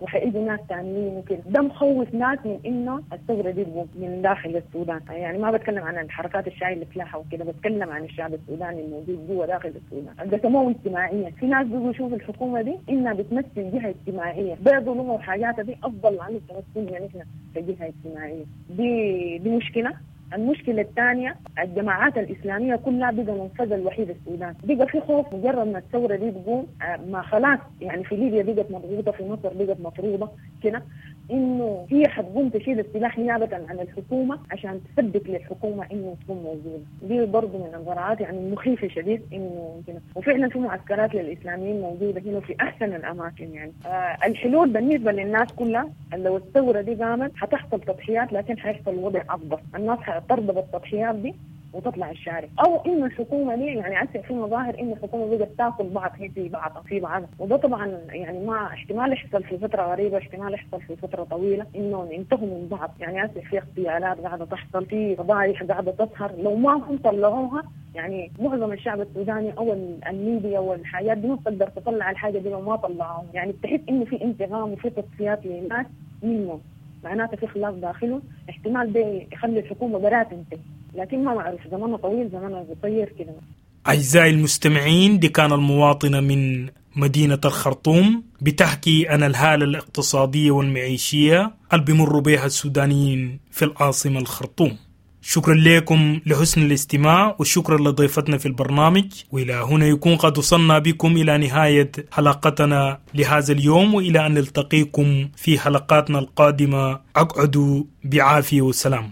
وحيجوا ناس ثانيين وكده. ده مخوف ناس من انه الثوره دي تقوم من داخل السودان. يعني ما بتكلم عن الحركات الشايله السلاح وكده، بتكلم عن الشعب السوداني الموجود جوا داخل السودان. ده سموه اجتماعيا. في ناس بيجوا يشوفوا الحكومه دي انها بتمثل جهه اجتماعيه، بيظلموا وحاجاتها دي افضل عن التمثل يعني احنا كجهه اجتماعيه. دي دي مشكله. المشكلة الثانية الجماعات الإسلامية كلها بقى منفذ الوحيد السودان. بقى في خوف مجرد ما الثورة دي تقوم، ما خلاص يعني في ليبيا بقت مضغوطة، في مصر بقت مطرودة كده، إنه هي حتقوم تشيل السلاح نيابة عن الحكومة عشان تثبت للحكومة إنه تكون موجودة. دي برضه من القرارات يعني مخيفة شديد إنه كده. وفعلا في معسكرات للإسلاميين موجودة هنا في أحسن الأماكن. يعني آه الحلول بالنسبة للناس كلها لو الثورة دي قامت حتحصل تضحيات، لكن حيحصل وضع أفضل. الناس ترضى بالتضحيات دي وتطلع الشارع، او انه الحكومه دي يعني عسى في مظاهر ان الحكومه بدات تاكل بعض هي في بعض في بعض، وده طبعا يعني ما احتمال يحصل في فتره قريبه، احتمال يحصل في فتره طويله انه ينتهوا من بعض. يعني عسى في اغتيالات قاعده تحصل، في فضايح قاعده تظهر، لو ما هم طلعوها يعني معظم الشعب السوداني او الميديا والحياه دي ما بتقدر تطلع الحاجه دي لو ما طلعوها. يعني بتحس انه في انتقام وفي تصفيات للناس منهم، معناته في خلاف داخلهم، احتمال ده يخلي الحكومه برات تنتهي، لكن ما معروف زمانه طويل زمانه قصير كده. أعزائي المستمعين، دي كان المواطنة من مدينة الخرطوم بتحكي عن الحالة الاقتصادية والمعيشية اللي بيمروا بها السودانيين في العاصمة الخرطوم. شكرا لكم لحسن الاستماع، وشكرا لضيفتنا في البرنامج. وإلى هنا يكون قد وصلنا بكم إلى نهاية حلقتنا لهذا اليوم، وإلى أن نلتقيكم في حلقاتنا القادمة. أقعدوا بعافية وسلام.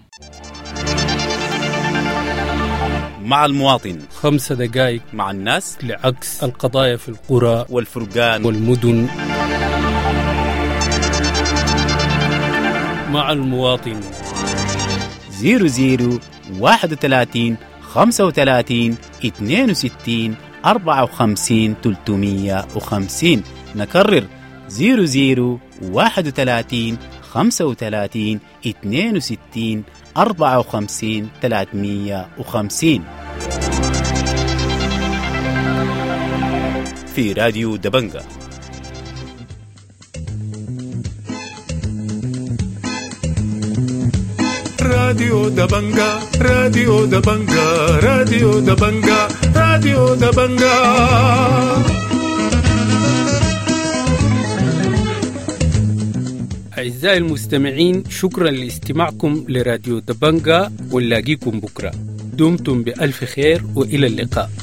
مع المواطن، خمس دقائق مع الناس لعكس القضايا في القرى والفرقان والمدن. مع المواطن زيرو زيرو واحد وثلاثين خمسة وثلاثين اثنين وستين أربعة وخمسين ثلاثمية وخمسين. نكرر زيرو زيرو واحد وثلاثين خمسة وثلاثين اثنين وستين أربعة وخمسين ثلاثمية وخمسين. في راديو دبنجا. راديو دبنجا راديو دبنجا راديو دبنجا راديو دبنجا. أعزائي المستمعين، شكرا لاستماعكم لراديو دبنجا، ونلاقيكم بكرة. دمتم بألف خير وإلى اللقاء.